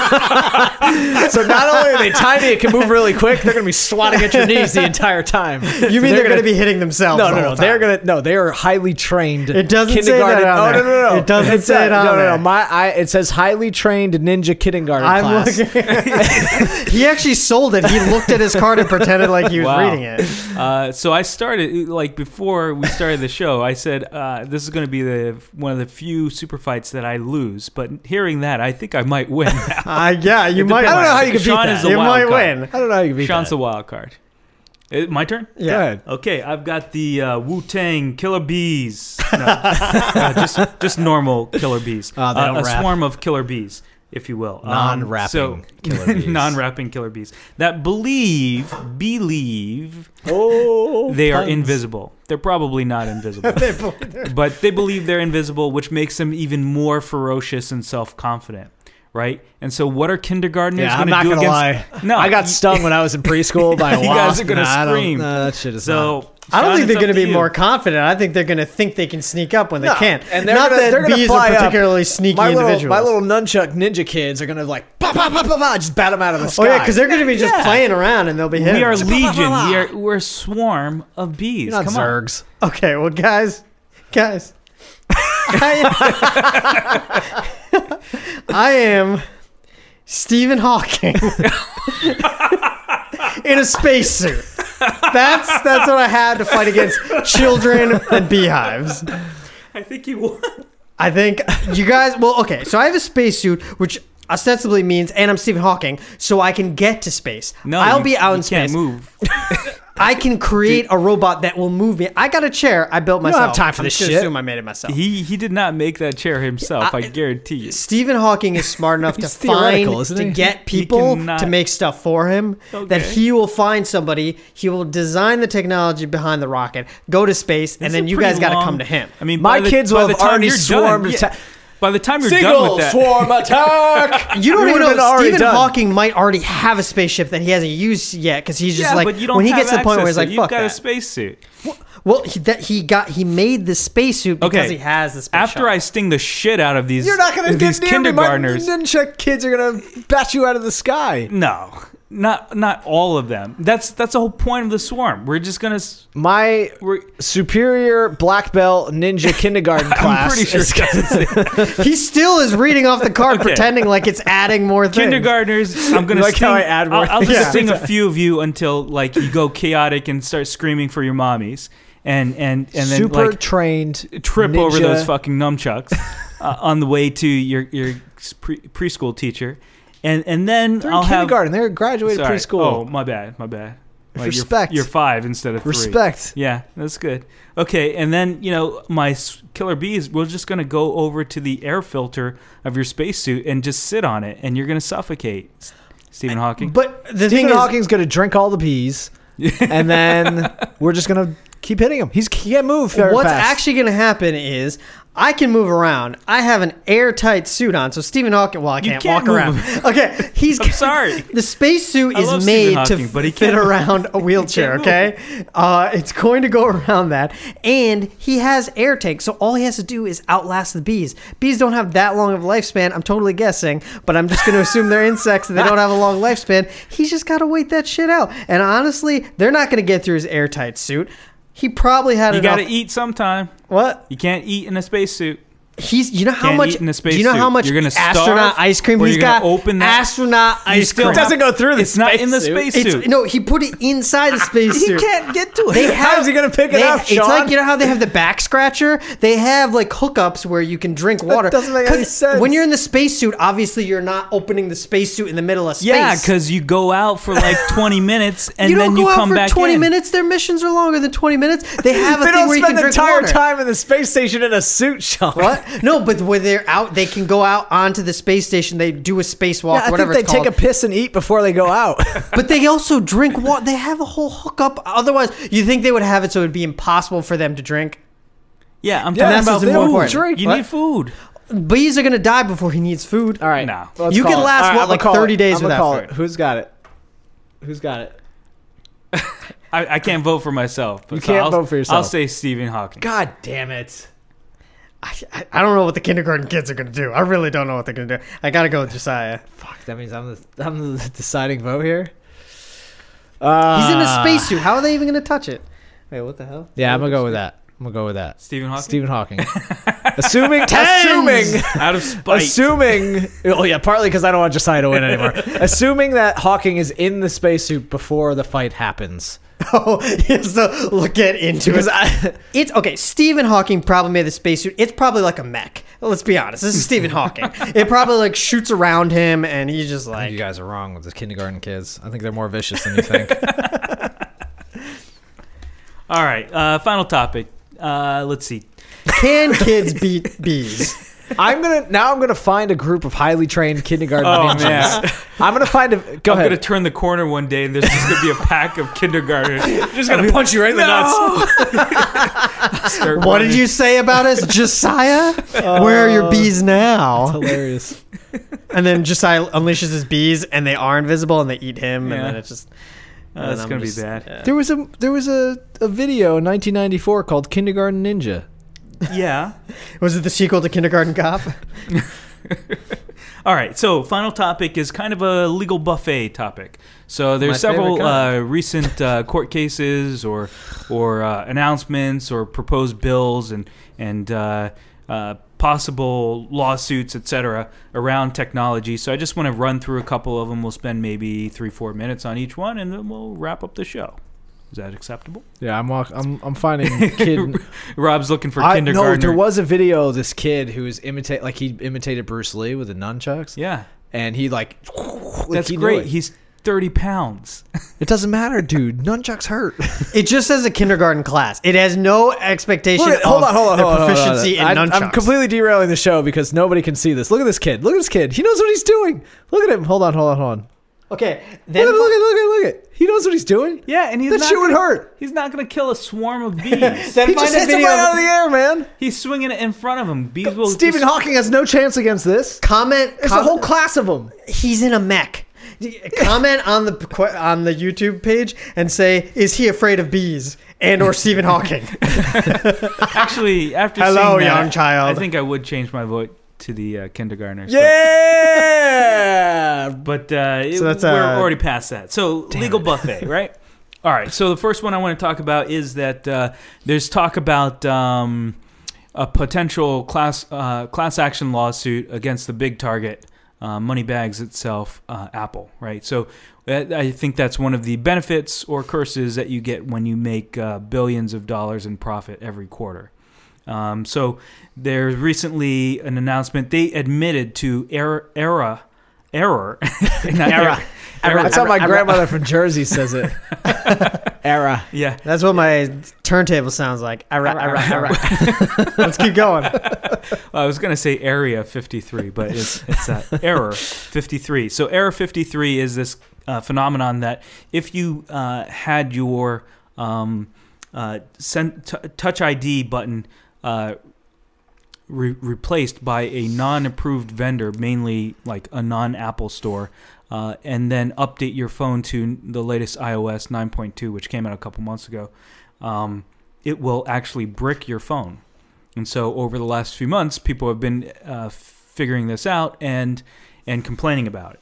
not only are they tiny, it can move really quick, they're going to be swatting at your knees the entire time. You mean they're, going to be hitting themselves? No, the no, no. whole They're time. gonna no. They are highly trained. It doesn't say kindergarten. that on oh there. no, no, no. It doesn't It's say it a- on no, no, there. no. My, I, it says highly trained ninja kindergarten I'm class. looking. He actually sold it. He looked at his card and pretended like he was Wow. reading it. Uh, so I started, like, before we started the show, I said uh, this is going to be the one of the few super fights that I lose. But hearing that, I think I might win now. Uh, yeah, you It might. depends. I don't know how you can beat Sean that. is the You wild might card. win. I don't know how you can beat Sean's that. the wild card. Uh, my turn? Go Yeah. ahead. Okay, I've got the uh, Wu-Tang Killer Bees. No, uh, just just normal killer bees. Oh, they Uh, don't a rap. swarm of killer bees, if you will. Um, Non-rapping so- killer bees. non-rapping killer bees that believe believe Oh, they are puns. invisible. They're probably not invisible, but they believe they're invisible, which makes them even more ferocious and self-confident. right? And so, what are kindergartners Yeah, I'm going to not do gonna against? lie. No, I got you- stung when I was in preschool by a You wasp. guys are gonna Nah, I don't- scream. nah, that shit is So not. I don't Sean, think they're it's going to up be you. more confident. I think they're going to think they can sneak up when they No, can't. and they're Not gonna, that they're gonna bees fly are up. particularly sneaky my little, individuals. My little nunchuck ninja kids are gonna like bah, bah, bah, bah, bah, just bat them out of the sky. Oh yeah, because they're going to be just Yeah. playing around and they'll be hit. We are Blah, blah, legion. blah. We are we're a swarm of bees. You're not Come on. Zergs. Okay, well, guys, guys, I, I am Stephen Hawking in a spacesuit. That's that's what I had to fight against children and beehives. I think you won. I think you guys. Well, okay, so I have a spacesuit, which ostensibly means, and I'm Stephen Hawking, so I can get to space. No, I'll you- be out you in can't space. move. I can create a robot that will move me. I got a chair I built don't myself. have time for I'm this just gonna shit. Assume I made it myself. He he did not make that chair himself. I, I- guarantee you. Stephen Hawking is smart enough to He's theoretical, find isn't to he? get people cannot- to make stuff for him. That Okay. he will find somebody. He will design the technology behind the rocket, go to space, and It's then a you pretty guys got to long- come to him. I mean, My by the, kids by will the have time already you're swarmed done, atta- yeah, by the time you're done Single with that, swarm attack. You don't We even would've know been already Stephen done. Hawking might already have a spaceship that he hasn't used yet because he's just yeah, like but you don't when he have gets to the point where access he's like, to it. "Fuck You've got a that." spacesuit. Well, he, that he got he made the spacesuit because Okay. he has the space After shuttle. I sting the shit out of these, You're not gonna these get near me. My kindergartners. ninja kids are gonna bat you out of the sky. No, not not all of them. That's that's the whole point of the swarm. We're just gonna. s- My We're, superior black belt ninja kindergarten class. I'm pretty sure is it doesn't say he still is reading off the card, Okay. pretending like it's adding more things. kindergartners. I'm gonna Like sting, how I add more I'll, I'll just things. sting a few of you until like you go chaotic and start screaming for your mommies, and and and then super like trained trip over ninja- those fucking nunchucks uh, on the way to your your pre- preschool teacher, and and then They're I'll in have kindergarten. They're graduated sorry. preschool. Oh, my bad, my bad. Like, you're- Respect. You're, five instead of three. Respect. Yeah, that's good. Okay, and then you know my s- killer bees. We're just gonna go over to the air filter of your spacesuit and just sit on it, and you're gonna suffocate. S- Stephen Hawking. But the thing Stephen is, Hawking's gonna drink all the peas, and then we're just gonna keep hitting him. He's he can't move very what's fast. actually going to happen is I can move around. I have an airtight suit on, so Stephen Hawking. Well, I You can't, can't walk around. move. Okay, he's. I'm sorry. The spacesuit I is love made Stephen to Hawking, but he fit can't move. around a wheelchair. He can't Okay, uh, it's going to go around that, and he has air tanks, so all he has to do is outlast the bees. Bees don't have that long of a lifespan. I'm totally guessing, but I'm just going to assume they're insects and they don't have a long lifespan. He's just got to wait that shit out. And honestly, they're not going to get through his airtight suit. He probably had You enough. gotta eat sometime. What? You can't eat in a spacesuit. He's, you know how Can't much, eat in a do you know spacesuit. how much You're gonna starve, astronaut ice cream or he's you're gonna got? open that- astronaut You ice still cream. have- doesn't go through the It's not in the spacesuit. spacesuit. It's, no, he put it inside the spacesuit. He can't get to it. They have, How's he gonna pick it they- up, It's Sean? like, you know how they have the back scratcher? They have like hookups where you can drink water. doesn't make any 'Cause sense. When you're in the spacesuit, obviously you're not opening the spacesuit in the middle of space. Yeah, because you go out for like twenty minutes and you don't then go you out come for back twenty in. minents. Their missions are longer than twenty minutes. They have a They thing don't where you spend can the drink entire water. time in the space station in a suit, Sean. What? No, but when they're out, they can go out onto the space station. They do a spacewalk, Yeah, I whatever think it's they called. take a piss and eat before they go out. But they also drink water. They have a whole hookup. Otherwise, you think they would have it so it'd be impossible for them to drink? Yeah, I'm Yeah, talking that's about what's food. more important. Drink. You What? need food. Bees are gonna die before he needs food. All right, No. let's You call can it. last, All right, what, I'm like gonna call thirty it. days I'm gonna without call food. it. Who's got it? Who's got it? I, I can't vote for myself. But You so can't I'll, vote for yourself. I'll say Stephen Hawking. God damn it! I, I, I don't know what the kindergarten kids are gonna do. I really don't know what they're gonna do. I gotta go with Josiah. Fuck, that means I'm the I'm the deciding vote here. Uh, He's in a spacesuit. How are they even gonna touch it? Wait, what the hell? Yeah, I'm gonna go with that. I'm gonna go with that. Stephen Hawking. Stephen Hawking. assuming, assuming, Out of spite. assuming. Oh yeah, partly because I don't want Josiah to win anymore. Assuming that Hawking is in the spacesuit before the fight happens. Oh, so look get into Because it. I, It's okay. Stephen Hawking probably made the spacesuit. It's probably like a mech. Let's be honest. This is Stephen Hawking. It probably like shoots around him, and he's just I think like. you guys are wrong with the kindergarten kids. I think they're more vicious than you think. All right. Uh, final topic. Uh, let's see. Can kids beat bees? I'm gonna now. I'm gonna find a group of highly trained kindergarten Oh, ninjas. man. I'm gonna find a. Go I'm ahead. gonna turn the corner one day and there's just gonna be a pack of kindergartners. Just gonna punch you right in the What did you say about us, Josiah? Where are your bees now? Hilarious. And then Josiah unleashes his bees, and they are invisible, and they eat him, Yeah. and then it's just. Oh, and that's I'm gonna be just- bad. yeah. There was a there was a, a video in nineteen ninety-four called Kindergarten Ninja. Yeah. Was it the sequel to Kindergarten Cop? All right, so final topic is kind of a legal buffet topic. So there's My several favorite kind. uh, recent uh, court cases or or uh, announcements or proposed bills and and uh, uh, possible lawsuits, et cetera, around technology. So I just want to run through a couple of them. We'll spend maybe three, four minutes on each one, and then we'll wrap up the show. Is that acceptable? Yeah, I'm walk, I'm I'm finding kid. Rob's looking for I, kindergartner. no, there was a video of this kid who was imitate like he imitated Bruce Lee with the nunchucks. Yeah, and he like. like that's he knew great. it. He's thirty pounds. It doesn't matter, dude. Nunchucks hurt. It just says a kindergarten class. It has no expectation Look at- hold of on, hold on, their hold on, hold on, proficiency hold on. in I'm, nunchucks. I'm completely derailing the show because nobody can see this. Look at this kid. Look at this kid. He knows what he's doing. Look at him. Hold on, hold on, hold on. Okay, Look then at, look at, look at, look at. He knows what he's doing. Yeah, and he's That not shit would gonna- hurt. He's not going to kill a swarm of bees. then He find just a hits him video. right out of the air, man. He's swinging it in front of him. Bees will Stephen just- Hawking has no chance against this. Comment. There's com- a whole class of them. He's in a mech. Comment on the que- on the YouTube page and say, "Is he afraid of bees?" and or Stephen Hawking. Actually, after Hello, seeing that, young child. I think I would change my vote to the uh, kindergartners. Yeah. But, but uh, it- So that's, we're uh, already past that. So legal buffet, right? All right. So the first one I want to talk about is that uh, there's talk about um, a potential class uh, class action lawsuit against the big target. Uh, Moneybags itself, uh, Apple, right? So uh, I think that's one of the benefits or curses that you get when you make uh, billions of dollars in profit every quarter. Um, so there's recently an announcement. They admitted to error, error, error, not Error. error. That's how my Era- grandmother from Jersey says it. Era. Yeah. That's what my turntable sounds like. Ara, ara, ara. Let's keep going. I was going to say Area fifty-three, but it's it's uh, Error fifty-three. So Error fifty-three is this uh, phenomenon that if you uh, had your um, uh, send, t- Touch I D button uh, re- replaced by a non-approved vendor, mainly like a non-Apple store, uh, and then update your phone to the latest iOS nine point two, which came out a couple months ago, um, it will actually brick your phone. And so over the last few months, people have been uh, figuring this out and and complaining about it.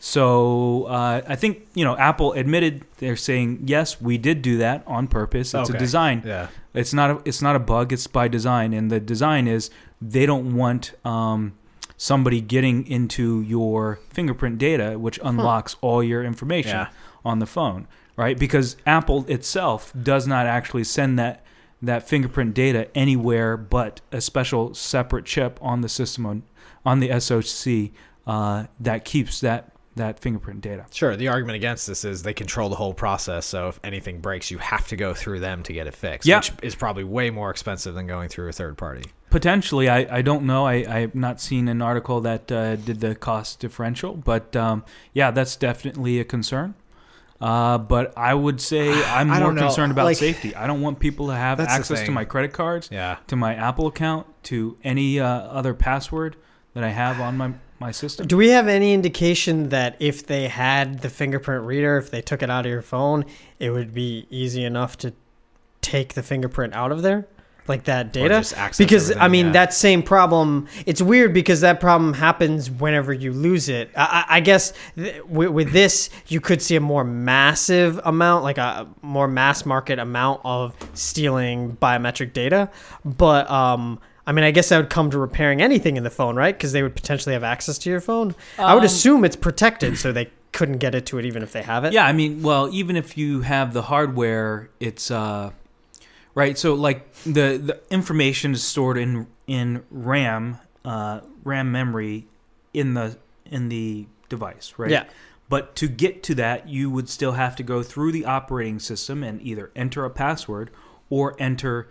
So uh, I think, you know, Apple admitted, they're saying, yes, we did do that on purpose. It's Okay. a design. Yeah. It's not a, it's not a bug. It's by design. And the design is they don't want um, somebody getting into your fingerprint data, which unlocks all your information Yeah. on the phone, right? Because Apple itself does not actually send that that fingerprint data anywhere but a special separate chip on the system on, on the S O C uh, that keeps that, that fingerprint data. Sure. The argument against this is they control the whole process. So if anything breaks, you have to go through them to get it fixed, Yeah. which is probably way more expensive than going through a third party. Potentially, I, I don't know. I, I have not seen an article that uh, did the cost differential, but um, yeah, that's definitely a concern. Uh, but I would say I'm I more don't know. concerned about Like- safety. I don't want people to have That's the access to thing. my credit cards, Yeah. to my Apple account, to any uh, other password that I have on my, my system. Do we have any indication that if they had the fingerprint reader, if they took it out of your phone, it would be easy enough to take the fingerprint out of there? Like that data? just access Because, I everything, mean, yeah. that same problem, it's weird because that problem happens whenever you lose it. I, I I guess th- with, with this, you could see a more massive amount, like a more mass market amount of stealing biometric data. But, um, I mean, I guess that would come to repairing anything in the phone, right? Because they would potentially have access to your phone. I would Um, assume it's protected, so they couldn't get it to it even if they have it. Yeah, I mean, well, even if you have the hardware, it's uh, right. So, like the the information is stored in in RAM, uh, RAM memory in the in the device, right? Yeah. But to get to that, you would still have to go through the operating system and either enter a password or enter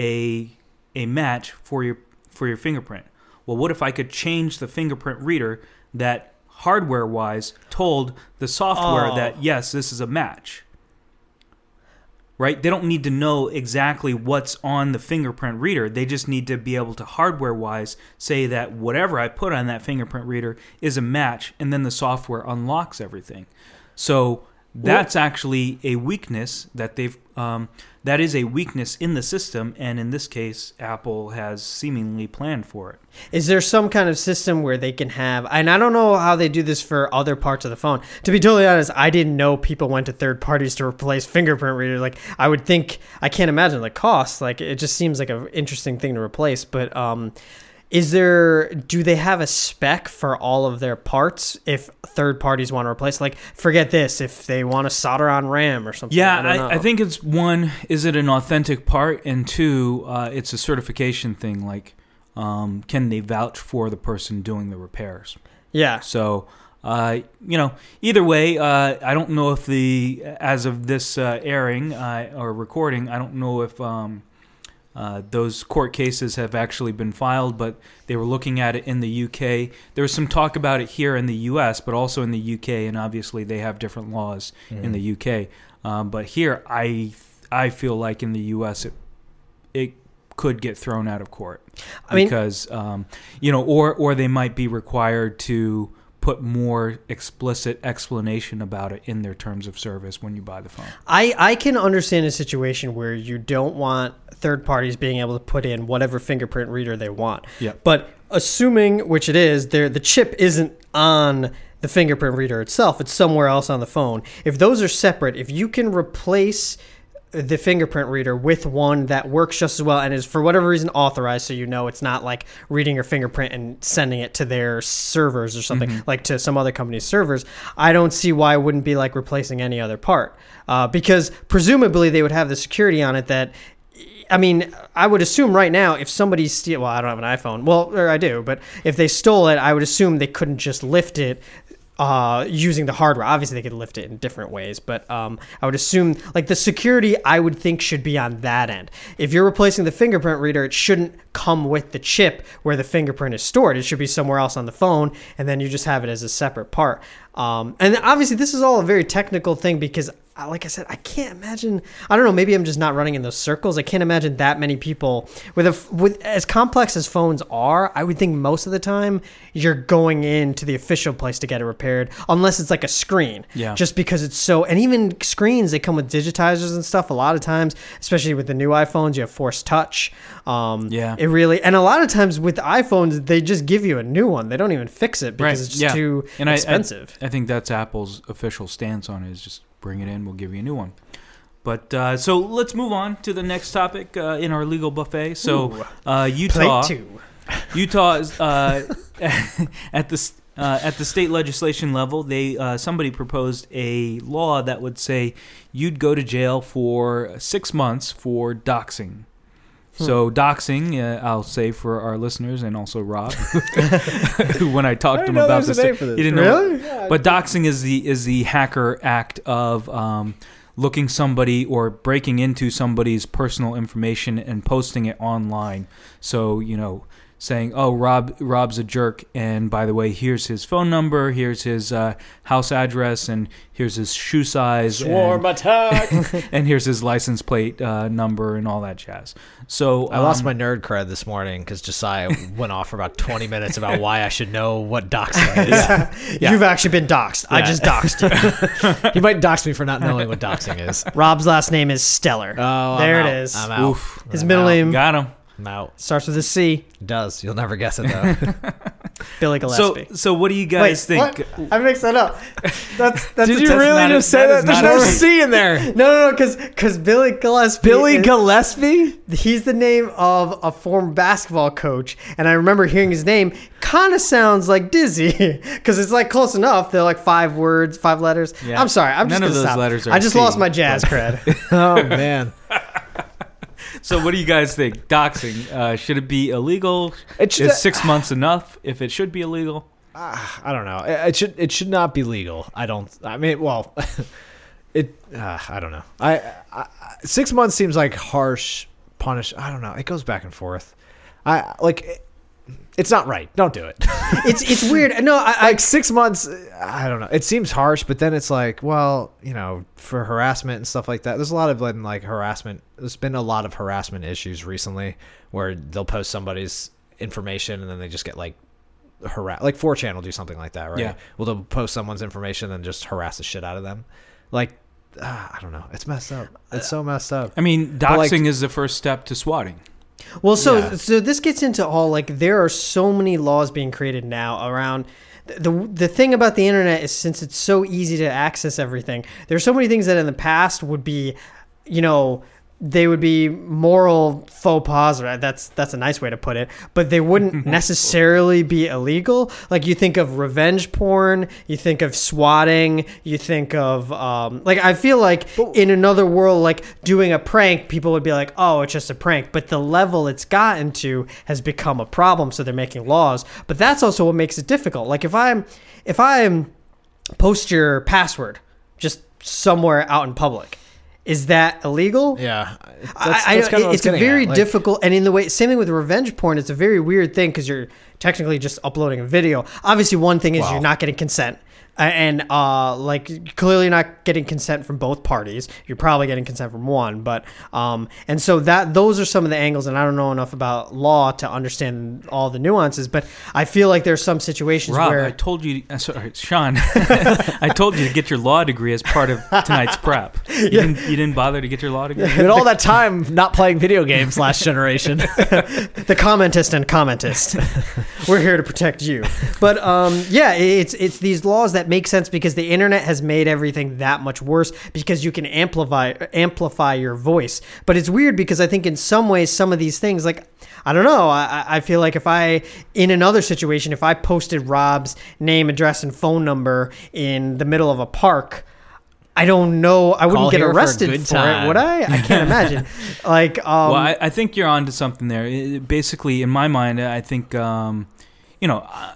a a match for your for your fingerprint. Well, what if I could change the fingerprint reader that hardware-wise told the software Oh. that yes, this is a match? right? They don't need to know exactly what's on the fingerprint reader. They just need to be able to hardware-wise say that whatever I put on that fingerprint reader is a match, and then the software unlocks everything. So that's actually a weakness that they've um, that is a weakness in the system, and in this case, Apple has seemingly planned for it. Is there some kind of system where they can have, and I don't know how they do this for other parts of the phone. To be totally honest, I didn't know people went to third parties to replace fingerprint readers. Like, I would think, I can't imagine the cost. Like, it just seems like an interesting thing to replace. But um, is there, do they have a spec for all of their parts if third parties want to replace? Like, forget this, if they want to solder on RAM or something. Yeah, I, don't know. I, I think it's one, is it an authentic part? And two, uh, it's a certification thing. Like, um, can they vouch for the person doing the repairs? Yeah. So, uh, you know, either way, uh, I don't know if the, as of this uh, airing uh, or recording, I don't know if um, uh, those court cases have actually been filed, but they were looking at it in the U K. There was some talk about it here in the U S, but also in the U K, and obviously they have different laws mm-hmm. in the U K. Um, but here, I I feel like in the U S, it it could get thrown out of court I mean, because um, you know, or or they might be required to put more explicit explanation about it in their terms of service when you buy the phone. I, I can understand a situation where you don't want third parties being able to put in whatever fingerprint reader they want. Yeah. But assuming, which it is, the chip isn't on the fingerprint reader itself, it's somewhere else on the phone. If those are separate, if you can replace the fingerprint reader with one that works just as well and is for whatever reason authorized, so you know it's not like reading your fingerprint and sending it to their servers or something, mm-hmm. like to some other company's servers, I don't see why it wouldn't be like replacing any other part. Uh, because presumably they would have the security on it that, I mean, I would assume right now if somebody steal, well, I don't have an iPhone, well, or I do, but if they stole it, I would assume they couldn't just lift it Uh, using the hardware. Obviously, they could lift it in different ways, but um, I would assume like the security I would think should be on that end. If you're replacing the fingerprint reader, it shouldn't come with the chip where the fingerprint is stored. It should be somewhere else on the phone, and then you just have it as a separate part. Um, and obviously, this is all a very technical thing because, like I said, I can't imagine. I don't know. Maybe I'm just not running in those circles. I can't imagine that many people with a with as complex as phones are. I would think most of the time you're going into the official place to get it repaired, unless it's like a screen. Yeah. Just because it's so, and even screens, they come with digitizers and stuff. A lot of times, especially with the new iPhones, you have Force Touch. Um, yeah. It really, and a lot of times with iPhones, they just give you a new one. They don't even fix it because right. it's just yeah. too and expensive. I, I, I think that's Apple's official stance on it, is just bring it in, we'll give you a new one. But uh, so let's move on to the next topic uh, in our legal buffet. So uh, Utah, Play two. Utah is uh, at the uh, at the state legislation level. They uh, somebody proposed a law that would say you'd go to jail for six months for doxing. So doxing, uh, I'll say for our listeners and also Rob, who when I talked to him about this, this, he didn't know. Really? Yeah, but doxing is the is the hacker act of um, looking somebody or breaking into somebody's personal information and posting it online. So, you know, saying, "Oh, Rob, Rob's a jerk, and by the way, here's his phone number, here's his uh, house address, and here's his shoe size, Swarm and, attack, and here's his license plate uh, number, and all that jazz." So I lost um, my nerd cred this morning because Josiah went off for about twenty minutes about why I should know what doxing is. Yeah. Yeah. You've actually been doxed. I Yeah. just doxed you. He might dox me for not knowing what doxing is. Rob's last name is Stellar. Oh, there I'm it out. is. I'm out. Oof. His I'm middle out. name got him. I'm out. starts with a C. It does. You'll never guess it though. Billy So, Gillespie. so what do you guys Wait, think? what? I mixed that up. That's that's Did a you test- really not a- just say that that? is There's not no a- C in there. No, no, no, because because Billy Gillespie. Billy is- Gillespie? He's the name of a former basketball coach, and I remember hearing his name. Kind of sounds like Dizzy, because it's like close enough. They're like five words, five letters. Yeah. I'm sorry. I'm just None of gonna those stop. letters are I just C, lost my jazz but- cred. Oh man. So what do you guys think? Doxing, uh, should it be illegal? It should- Is six months enough if it should be illegal? Uh, I don't know. It, it should it should not be legal. I don't. I mean, well, it. Uh, I don't know. I, I six months seems like harsh punish. I don't know. It goes back and forth. I like. it's not right. Don't do it. It's it's weird. No, I, I like six months. I don't know. It seems harsh, but then it's like, well, you know, for harassment and stuff like that. There's a lot of like harassment. There's been a lot of harassment issues recently where they'll post somebody's information and then they just get like harass. Like four chan will do something like that, right? Yeah. Well, they'll post someone's information and just harass the shit out of them. Like, uh, I don't know. It's messed up. It's so messed up. I mean, But, like- doxing is the first step to swatting. Well, so Yeah. so this gets into all like there are so many laws being created now around the the thing about the internet is since it's so easy to access everything. There's so many things that in the past would be, you know, they would be moral faux pas. Right? That's that's a nice way to put it. But they wouldn't necessarily be illegal. Like you think of revenge porn, you think of swatting, you think of um, like I feel like in another world, like doing a prank, people would be like, oh, it's just a prank. But the level it's gotten to has become a problem, so they're making laws. But that's also what makes it difficult. Like if I'm if I post your password just somewhere out in public. Is that illegal? Yeah. That's, I, I, that's kinda what I was it's getting very at. Like, difficult, and in the way, same thing with revenge porn. It's a very weird thing because you're technically just uploading a video. Obviously, one thing is Wow. you're not getting consent, uh, and uh, like clearly not getting consent from both parties. You're probably getting consent from one, but um, and so that those are some of the angles. And I don't know enough about law to understand all the nuances, but I feel like there's some situations Rob, where I told you, uh, sorry, Sean, I told you to get your law degree as part of tonight's prep. You, didn't, you didn't bother to get your law degree? you had all that time not playing video games last generation. the commentist and commentist. We're here to protect you. But um, yeah, it's it's these laws that make sense because the internet has made everything that much worse because you can amplify amplify your voice. But it's weird because I think in some ways some of these things, like I don't know, I, I feel like if I in another situation, if I posted Rob's name, address, and phone number in the middle of a park. I don't know. I wouldn't Call get here for a arrested good for, time. it, would I? I can't imagine. Like, um, Well, I, I think you're onto something there. It- basically, in my mind, I think, um, you know, uh,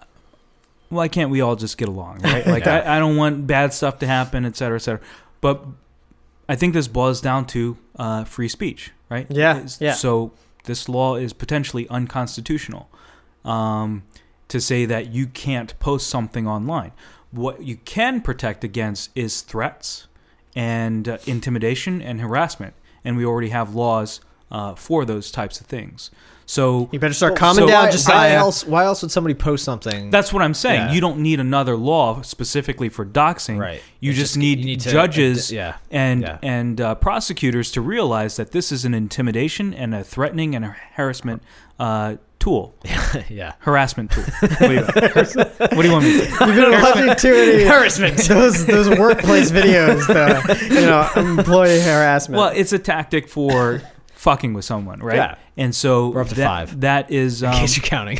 why can't we all just get along, right? Like, Yeah. I, I don't want bad stuff to happen, et cetera, et cetera. But I think this boils down to uh, free speech, right? Yeah, It's- yeah. So this law is potentially unconstitutional um, to say that you can't post something online. What you can protect against is threats and uh, intimidation and harassment. And we already have laws uh, for those types of things. So you better start calming so down, why, Josiah. why else? Why else would somebody post something? that's what I'm saying. Yeah. You don't need another law specifically for doxing. Right. You It's just just- need, you need to- judges uh, yeah. and Yeah. and uh, prosecutors to realize that this is an intimidation and a threatening and a harassment uh, tool, yeah. harassment tool. What do you, what do you want me to say? You've been watching too many harassment. Those those workplace videos, the you know employee harassment. Well, it's a tactic for fucking with someone, right? Yeah. And so We're up to that, five. that is In um, case you're counting.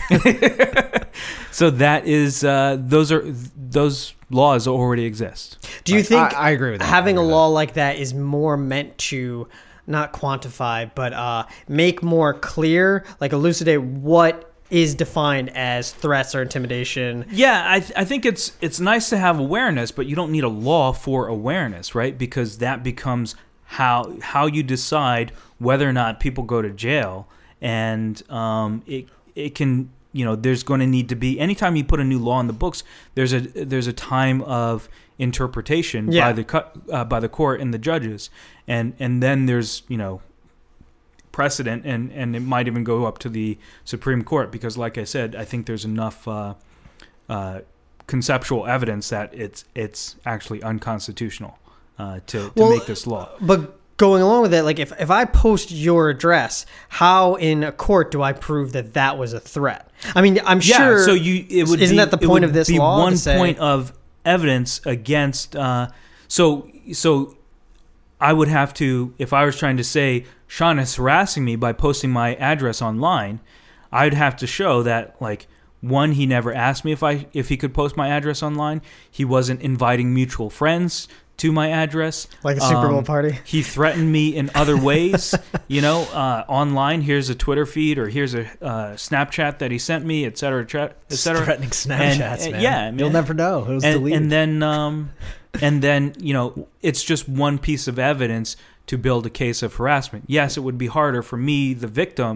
so that is uh, those are those laws already exist. Do you Right. think I- I agree with that. having I a agree with law like that is more meant to not quantify, but uh, make more clear, like elucidate what is defined as threats or intimidation? Yeah, I th- I think it's it's nice to have awareness, but you don't need a law for awareness, right? Because that becomes how how you decide whether or not people go to jail, and um, it it can you know there's going to need to be anytime you put a new law in the books, there's a there's a time of interpretation Yeah. by the cu- uh, by the court and the judges, and and then there's you know precedent, and and it might even go up to the Supreme Court, because like I said, I think there's enough uh, uh, conceptual evidence that it's it's actually unconstitutional uh, to, to Well, make this law. But going along with that, like if, if I post your address, how in a court do I prove that that was a threat? I mean, I'm Yeah, sure. so you it would isn't be, that the it point would of this be law? one to say, point of evidence against. Uh, so so I would have to, if I was trying to say Sean is harassing me by posting my address online, I'd have to show that, like, one, he never asked me if I if he could post my address online. He wasn't inviting mutual friends to my address. like a Super Bowl Um, party. He threatened me in other ways, you know, uh, online. Here's a Twitter feed, or here's a uh, Snapchat that he sent me, et cetera, et cetera. et cetera. Threatening And- Snapchats, and- man. yeah, man. You'll never know. It was And, deleted. and then, um, and then, you know, it's just one piece of evidence to build a case of harassment. Yes, it would be harder for me, the victim,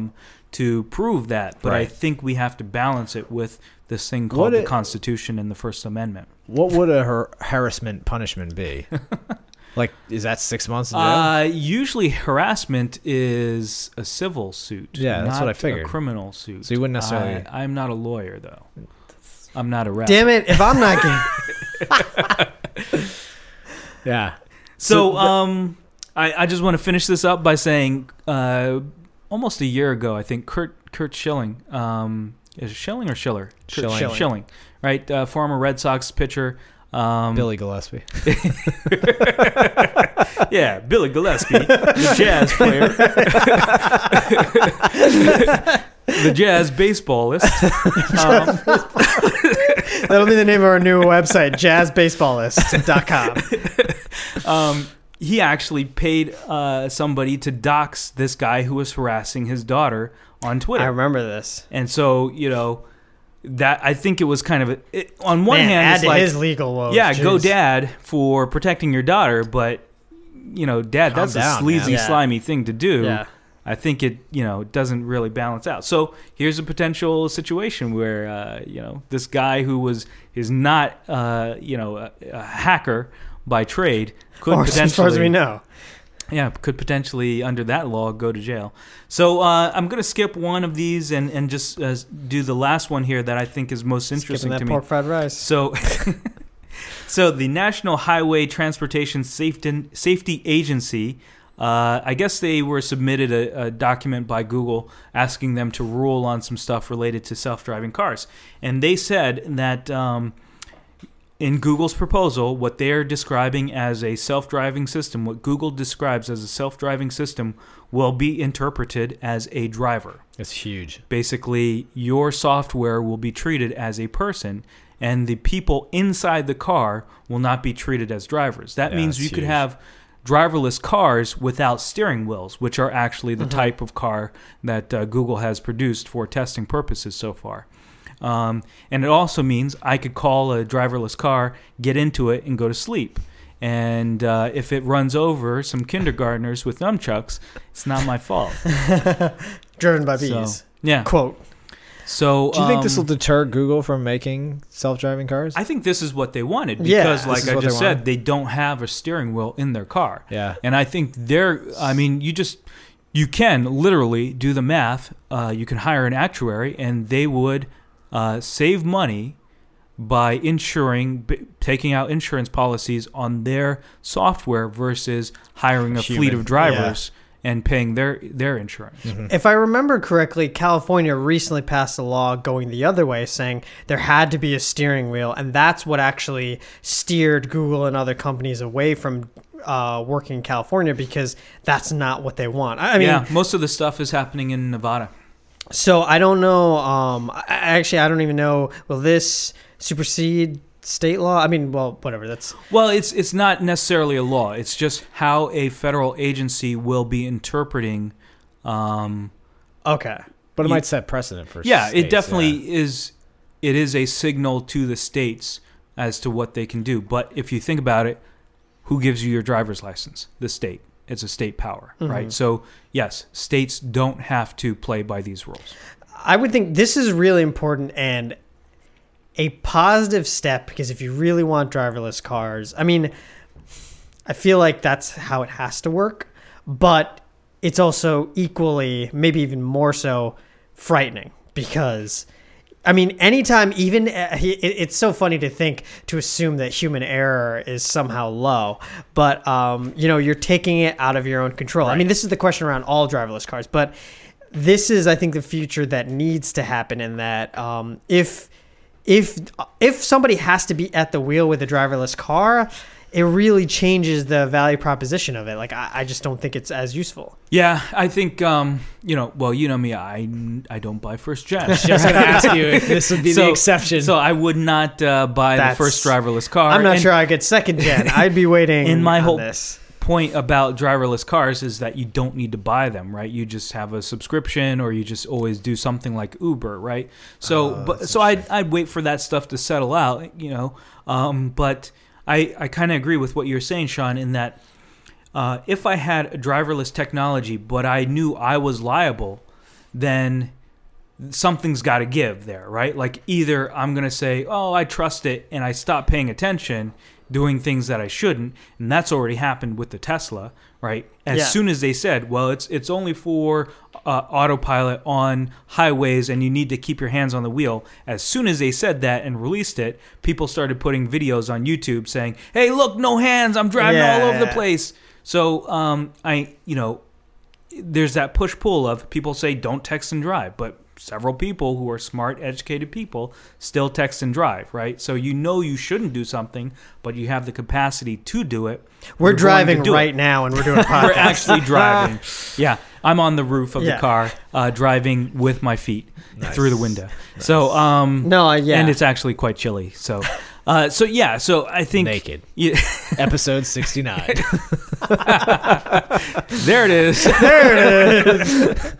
to prove that. But I Right. think we have to balance it with this thing called What the it- Constitution and the First Amendment. What would a har- harassment punishment be? Like, is that six months in jail? Uh, usually harassment is a civil suit. Yeah, that's not what I figured. A criminal suit. So you wouldn't necessarily- I, I'm not a lawyer, though. I'm not a rep. Damn it! If I'm not getting yeah. So, So the- um, I, I just want to finish this up by saying, uh, almost a year ago, I think Kurt Kurt Schilling, um, is it Schilling or Schiller? Kurt Schilling. Schilling, Schilling, right? Uh, former Red Sox pitcher. Um, Billy Gillespie. yeah, Billy Gillespie, the jazz player, the jazz baseballist. Um, that'll be the name of our new website, jazz baseballist dot com. um, he actually paid uh, somebody to dox this guy who was harassing his daughter on Twitter. I remember this. And so, you know, that I think it was kind of a, it, on one Man, hand, add it's to like, his legal woes. yeah, go Jeez. dad for protecting your daughter, but you know, dad, Calm that's down, a sleazy, man. Yeah. slimy thing to do. Yeah. I think it, you know, doesn't really balance out. So here's a potential situation where, uh, you know, this guy who was is not, uh, you know, a, a hacker by trade could Or potentially, as far as we know. yeah, could potentially under that law go to jail. So uh, I'm going to skip one of these and and just uh, do the last one here that I think is most interesting Skipping to that me. pork fried rice. So, so the National Highway Transportation Safety Safety Agency, uh, I guess they were submitted a, a document by Google asking them to rule on some stuff related to self-driving cars, and they said that um, in Google's proposal, what they're describing as a self-driving system, what Google describes as a self-driving system, will be interpreted as a driver. It's huge. Basically, your software will be treated as a person, and the people inside the car will not be treated as drivers. That Yeah, means that's you could huge. have driverless cars without steering wheels, which are actually the Mhm. type of car that uh, Google has produced for testing purposes so far. Um, and it also means I could call a driverless car, get into it, and go to sleep. And uh, if it runs over some kindergartners with nunchucks, it's not my fault. Driven by So, bees. yeah. Quote. So, Do you think this will um, deter Google from making self-driving cars? I think this is what they wanted Yeah, because, this like is I what just they said, wanted. they don't have a steering wheel in their car. yeah. And I think they're, I mean, you just, you can literally do the math. Uh, you can hire an actuary and they would uh, save money by insuring, b- taking out insurance policies on their software versus hiring a fleet Human, of drivers and paying their, their insurance. Mhm. If I remember correctly, California recently passed a law going the other way, saying there had to be a steering wheel, and that's what actually steered Google and other companies away from uh, working in California because that's not what they want. I I mean, yeah, most of the stuff is happening in Nevada. so I don't know. Um, I, actually, I don't even know. Will this supersede state law? I mean, well, whatever. That's Well, it's it's not necessarily a law. It's just how a federal agency will be interpreting. Um, okay. But it You- might set precedent for yeah, states, it definitely yeah. is. It is a signal to the states as to what they can do. But if you think about it, who gives you your driver's license? The state. It's a state power, Mhm. right? So yes, states don't have to play by these rules. I would think this is really important and a positive step because if you really want driverless cars, I mean, I feel like that's how it has to work, but it's also equally, maybe even more so, frightening because, I mean, anytime, even uh, it- it's so funny to think to assume that human error is somehow low, but um, you know, you're taking it out of your own control. I Right. mean, this is the question around all driverless cars, but this is, I think, the future that needs to happen. In that, um, if if if somebody has to be at the wheel with a driverless car, it really changes the value proposition of it. Like, I, I just don't think it's as useful. Yeah, I think um, you know. Well, you know me. I I don't buy first gen. Just gonna ask you if this would be So- the exception. So I would not uh, buy That's- the first driverless car. I'm not And sure I get second gen. I'd be waiting. In my on whole- this. point about driverless cars is that you don't need to buy them, right? You just have a subscription, or you just always do something like Uber, right? So, Oh, but that's so I'd I'd wait for that stuff to settle out, you know. Um, but I I kind of agree with what you're saying, Sean, in that uh, if I had a driverless technology, but I knew I was liable, then something's got to give there, right? Like either I'm going to say, oh, I trust it, and I stop paying attention, doing things that I shouldn't, and that's already happened with the Tesla, right? As Yeah. soon as they said, well, it's it's only for uh, autopilot on highways, and you need to keep your hands on the wheel. As soon as they said that and released it, people started putting videos on YouTube saying, hey, look, no hands, I'm driving Yeah. all over the place. So um, I, you know, there's that push-pull of people say don't text and drive, but several people who are smart, educated people still text and drive, right? So you know you shouldn't do something, but you have the capacity to do it. We're You're going to driving do right it. now, and we're doing a podcast. We're actually driving. Yeah, I'm on the roof of Yeah. the car, uh, driving with my feet through the window. So, um, No, I- yeah. and it's actually quite chilly. So, uh, so yeah, so I think Naked. Yeah, Episode sixty-nine. there it is. There it is.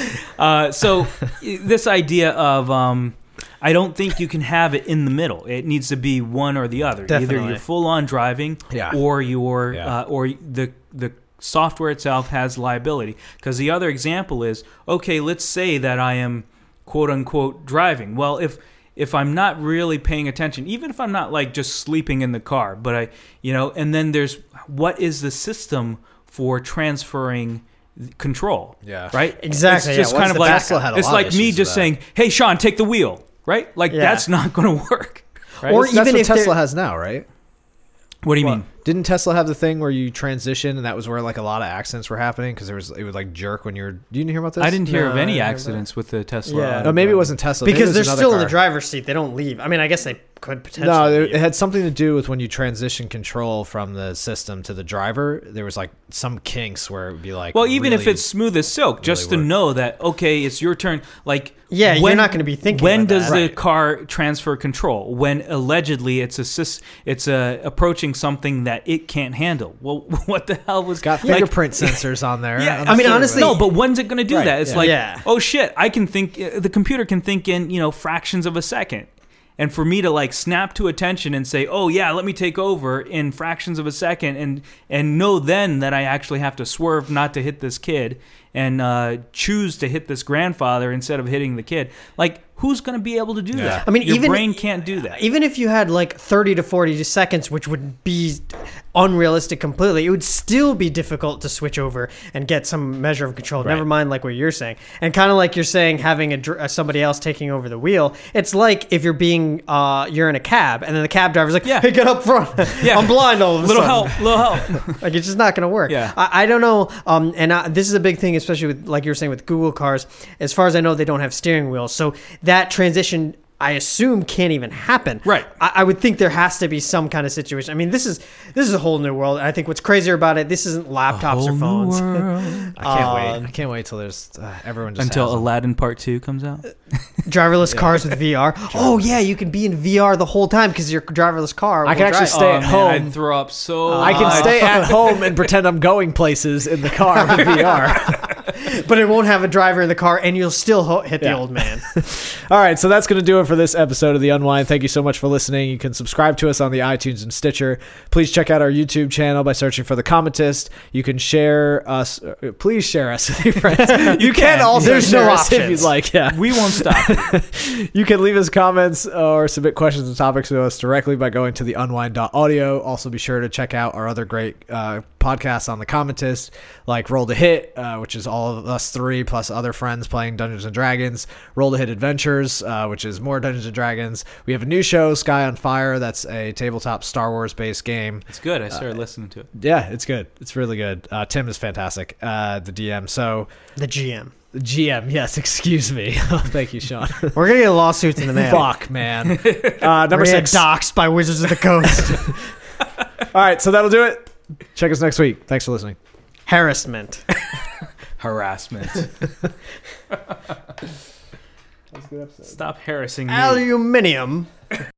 uh, so this idea of um, I don't think you can have it in the middle. It needs to be one or the other. Either Definitely. you're full on driving, Yeah. or you're Yeah. uh, or the the software itself has liability. Because the other example is, okay, let's say that I am quote unquote driving. Well, if if I'm not really paying attention, even if I'm not like just sleeping in the car, but I, you know, and then there's what is the system for transferring control? Yeah. Right. Exactly, It's yeah. just What's kind of the like Tesla had a it's lot like of me issues just with that. saying, "Hey, Sean, take the wheel." Right. Like Yeah. that's not going to work. Right? Or That's even what if Tesla they're- has now, right? What do you mean? Didn't Tesla have the thing where you transition, and that was where like a lot of accidents were happening because there was it would like jerk when you're. You didn't hear about this? I didn't hear No, of I any didn't hear accidents with the Tesla. Yeah. No, maybe it wasn't Tesla. Maybe it because was they're another still in car. the driver's seat. They don't leave. I mean, I guess they could potentially. No, there- leave. it had something to do with when you transition control from the system to the driver. There was like some kinks where it would be like. Well, even if really- it's smooth as silk, just really to work. know that okay, it's your turn. Like Yeah, you're not gonna be thinking When about does that. the Right. car transfer control? When allegedly it's assist, it's uh, approaching something that it can't handle. Well, what the hell was got like, fingerprint sensors on there. Yeah, I'm I mean, sure. honestly- no, but when's it going to do Right, that? It's yeah. like, Yeah. oh shit, I can think. uh, The computer can think in you know fractions of a second, and for me to like snap to attention and say, oh yeah, let me take over in fractions of a second, and and know then that I actually have to swerve not to hit this kid and uh, choose to hit this grandfather instead of hitting the kid. Like, who's going to be able to do that? I mean, your even- brain can't do that. Even if you had like thirty to forty seconds, which would be unrealistic completely, it would still be difficult to switch over and get some measure of control. Right. Never mind like what you're saying. And kind of like you're saying, having a, dr- uh, somebody else taking over the wheel. It's like if you're being, uh, you're in a cab and then the cab driver's like, Yeah. hey, get up front. Yeah. I'm blind all of a little sudden. help, little help. Like it's just not going to work. Yeah. I, I don't know. Um, and I, this is a big thing, especially with like you were saying with Google cars. As far as I know, they don't have steering wheels, so that transition, I assume, can't even happen. Right. I, I would think there has to be some kind of situation. I mean, this is this is a whole new world. I think what's crazier about it, this isn't laptops or phones. I can't Um, wait. I can't wait till there's uh, everyone just Until has them. Aladdin Part Two comes out. Driverless cars with V R. Oh yeah, you can be in V R the whole time because your driverless car. I will can actually drive. stay oh, at man, home. I'd throw up so. I can much. stay at home and pretend I'm going places in the car with V R. But it won't have a driver in the car, and you'll still ho- hit the Yeah. old man. All right, so that's going to do it for this episode of The Unwind. Thank you so much for listening. You can subscribe to us on the iTunes and Stitcher. Please check out our YouTube channel by searching for The Commentist. You can share us. uh, Please share us with your friends. You, can, can. also There's share no us if options. you'd like. Yeah. We won't stop. You can leave us comments or submit questions and topics to us directly by going to the unwind dot audio. Also, be sure to check out our other great uh, podcasts on The Commentist, like Roll to Hit, uh, which is all of us three plus other friends playing Dungeons and Dragons. Roll to Hit Adventures, uh, which is more Dungeons and Dragons. We have a new show, Sky on Fire. That's a tabletop Star Wars based game. It's good. I started listening to it. Yeah, it's good. It's really good. Uh, Tim is fantastic, uh, the D M. So, The G M. G M, yes, excuse me. Thank you, Sean. We're gonna get lawsuits in the mail. Fuck, man. Uh, We're number gonna get six. doxxed by Wizards of the Coast. All right, so that'll do it. Check us next week. Thanks for listening. Harassment. Harassment. Stop harassing me. Aluminium.